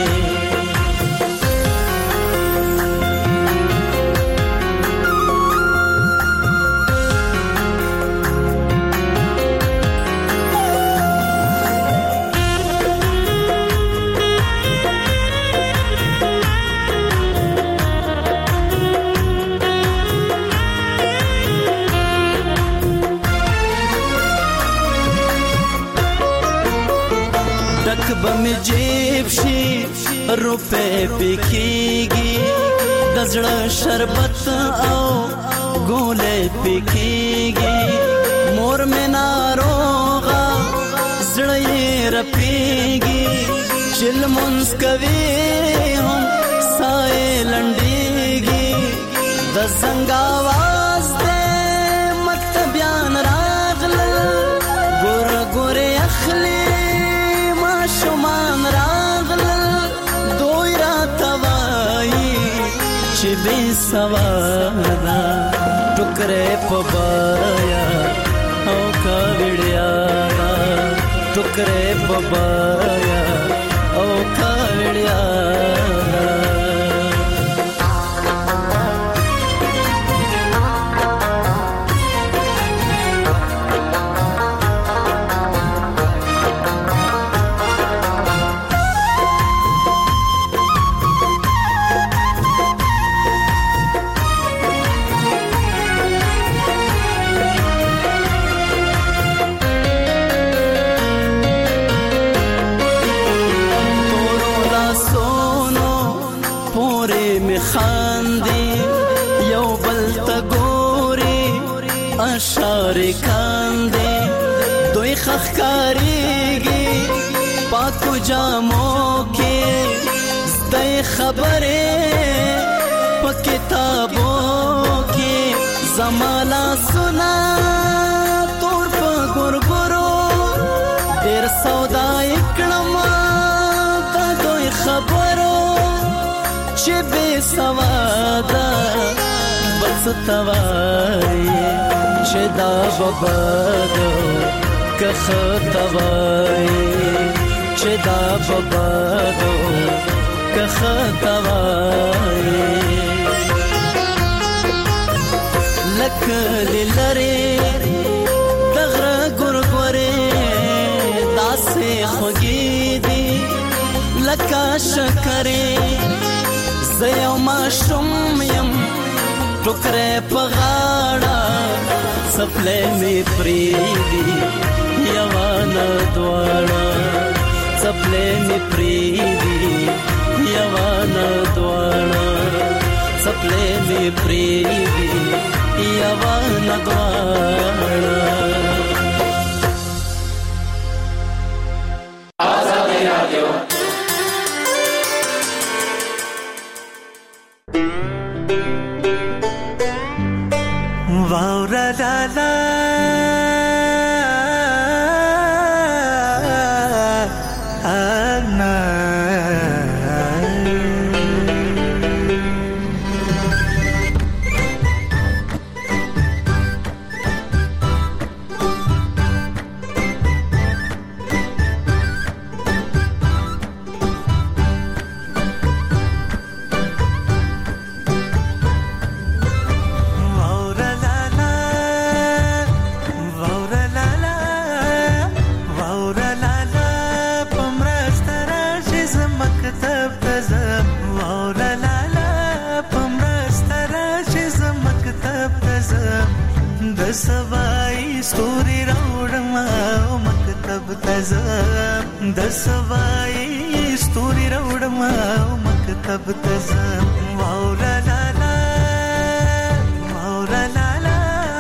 بمی جیب شي روپے پکېږي د زړه شربت او ګولې پکېږي مور مې ناروغه زړه یې رپېږي چې لمونځ کوي هم ساه یې لنډېږي د زنګ اواز دی مکتبیان راغلل ګوره ګورې اخلي شمان راغلل دوی را توایی چې بې سوادا ټوکرې په بایا او کاوړیا ټوکرې په بایا او کاوړیا اشاره کاندي دوی خخکاریږي پاکو جامو کې زده خبره په کتابو کې زمالا سنا تور په ګورګورو ډېر سودا کړم د دوی خبرو چې بې سوادا بس توای چې دا ببادو که خطوای چې دا ببادو که خطوای لکه للری دغره ګورګورې داسې خوږې دي لکه شکرې زه یو ماشوم یم ټوکرې په غاړه څپلې مې پرېږدي یوانه دواړه څپلې مې پرېږدي یوانه دواړه څپلې مې پرېږدي یوانه دواړه آزادي رادیو واورا لا لا انا सवाई story राउडमा मकतब तज़म द सवाई ستوري راوړم او مکتب ته ځم واوره لا لا واوره لا لا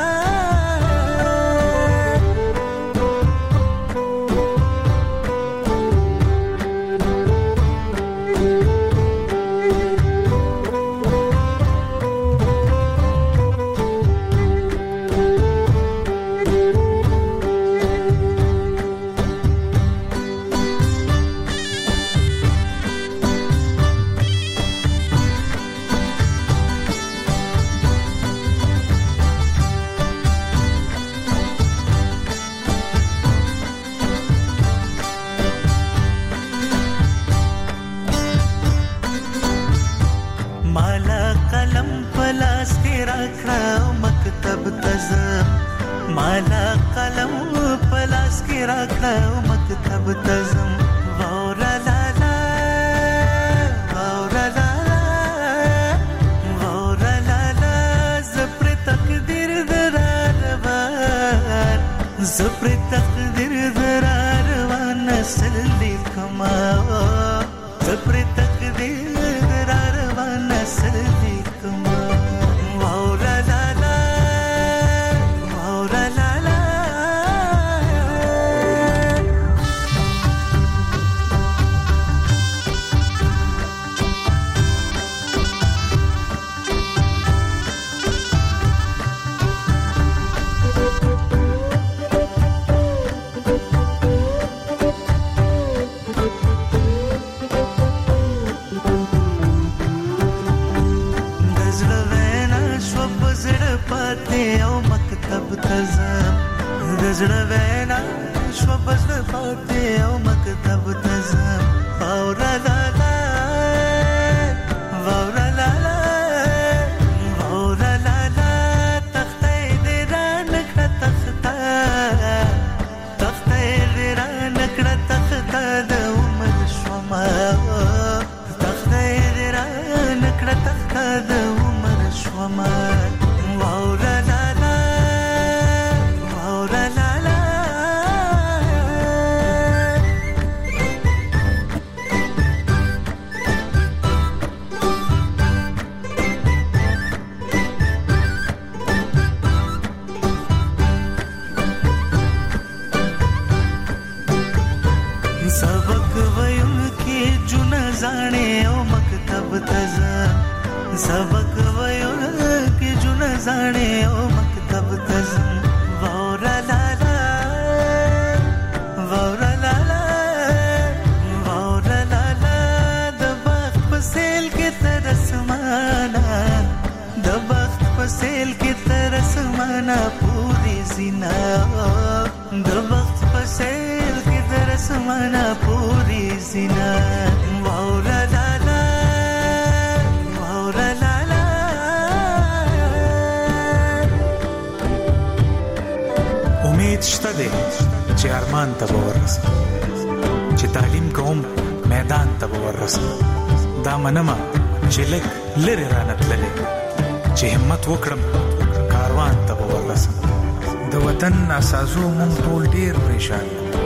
سازو مونږ ټول ډیر پریشان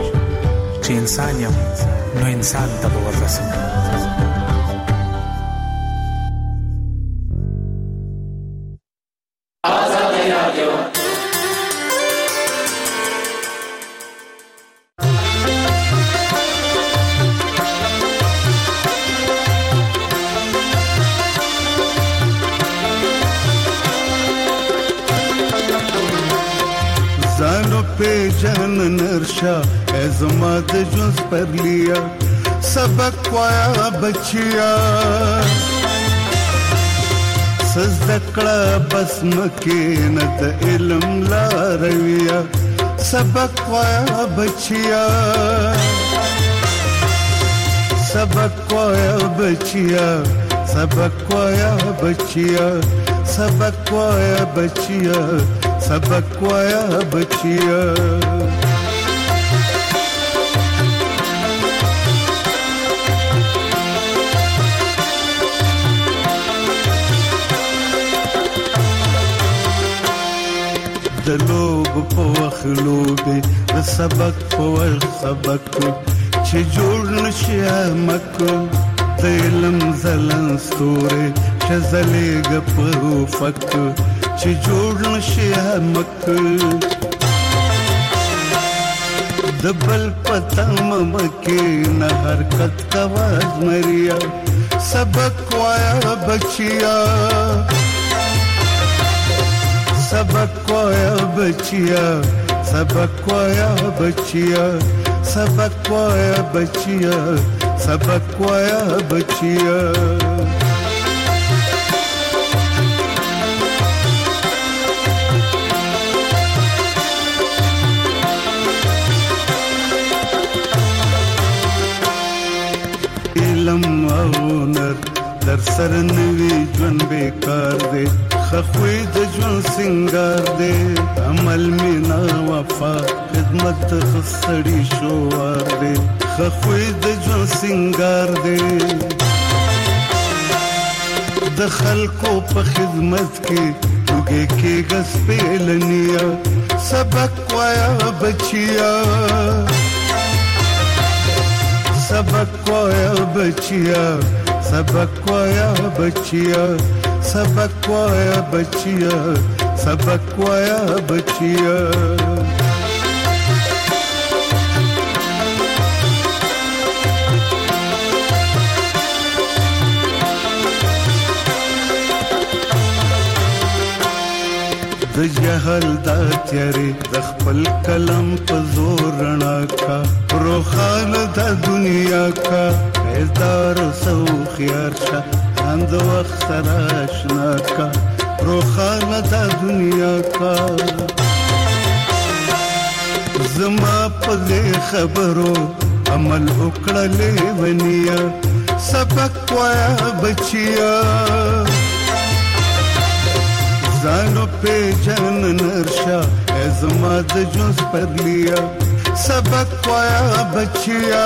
چې انسان یم نو انسان ته ورسم آزادي رادیو جان نرشا ازماد جز پر لیا سبق وایا بچیا سزدکڑا بس مکین د علم لا رویا سبق وایا بچیا سبق وایا بچیا سبق وایا بچیا سبق وایا بچیا سبق وایا بچیا د لوب په وخت لوبې د سبق په وخت سبق چې جوړ نشي مک د علم زلن ستوره شزلېګ په افق چې جوړ نشي مک د بل پتم مکه نه حرکت کواز مریا سبق وایا بچیا سبق وایا بچیا سبق وایا بچیا سبق وایا بچیا سبق وایا بچیا علم او نر در سر نوی جون بیکار دے خخوی د جون سنگار دے عمل مینا وفا خدمت خسڑی شوار دے خخوی د جون سنگار دے د خلقو په خدمت کې وګه کې غس پیلنیا سبق وایا بچیا سبق وایا بچیا سبق وایا بچیا سبق وایا بچیا سبق وایا بچیا د جهل دا تیارې د خپل کلم په زور رڼا کا روخان د دنیا کا هزار سو خيار شه اند وخت سره آشنا کا روخان د دنیا کا زما په خبرو عمل وکړلې ونیا سبق وایا بچیا زانو پہ جان نرشا ازما د جوز پر لیا سبق وایا بچیا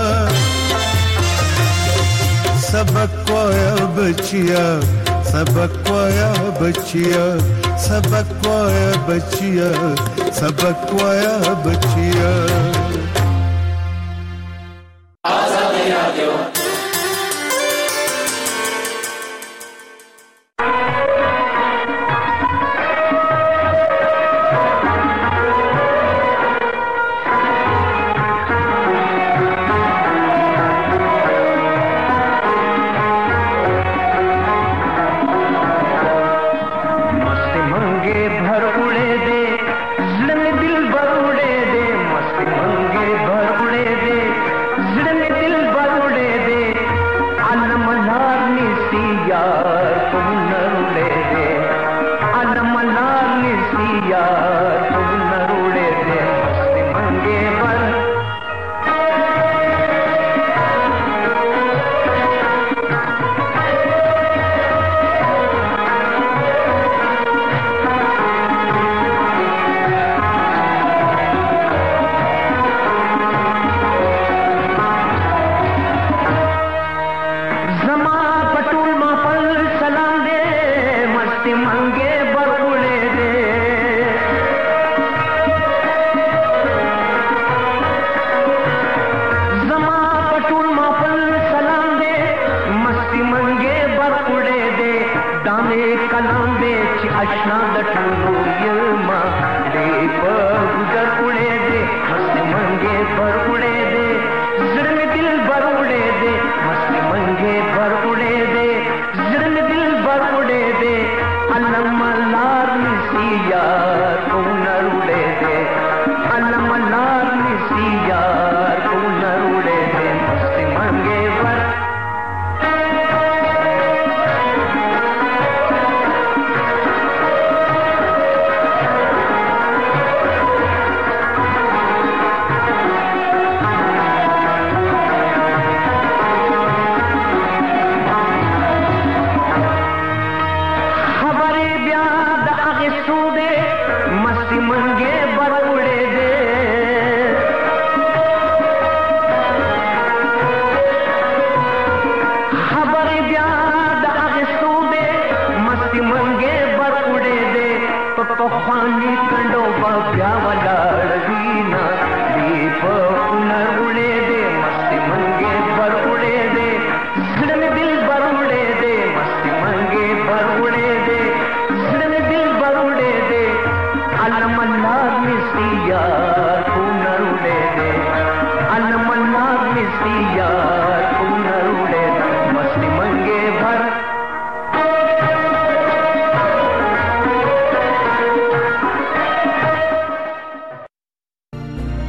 سبق وایا بچیا سبق وایا بچیا سبق وایا بچیا سبق وایا بچیا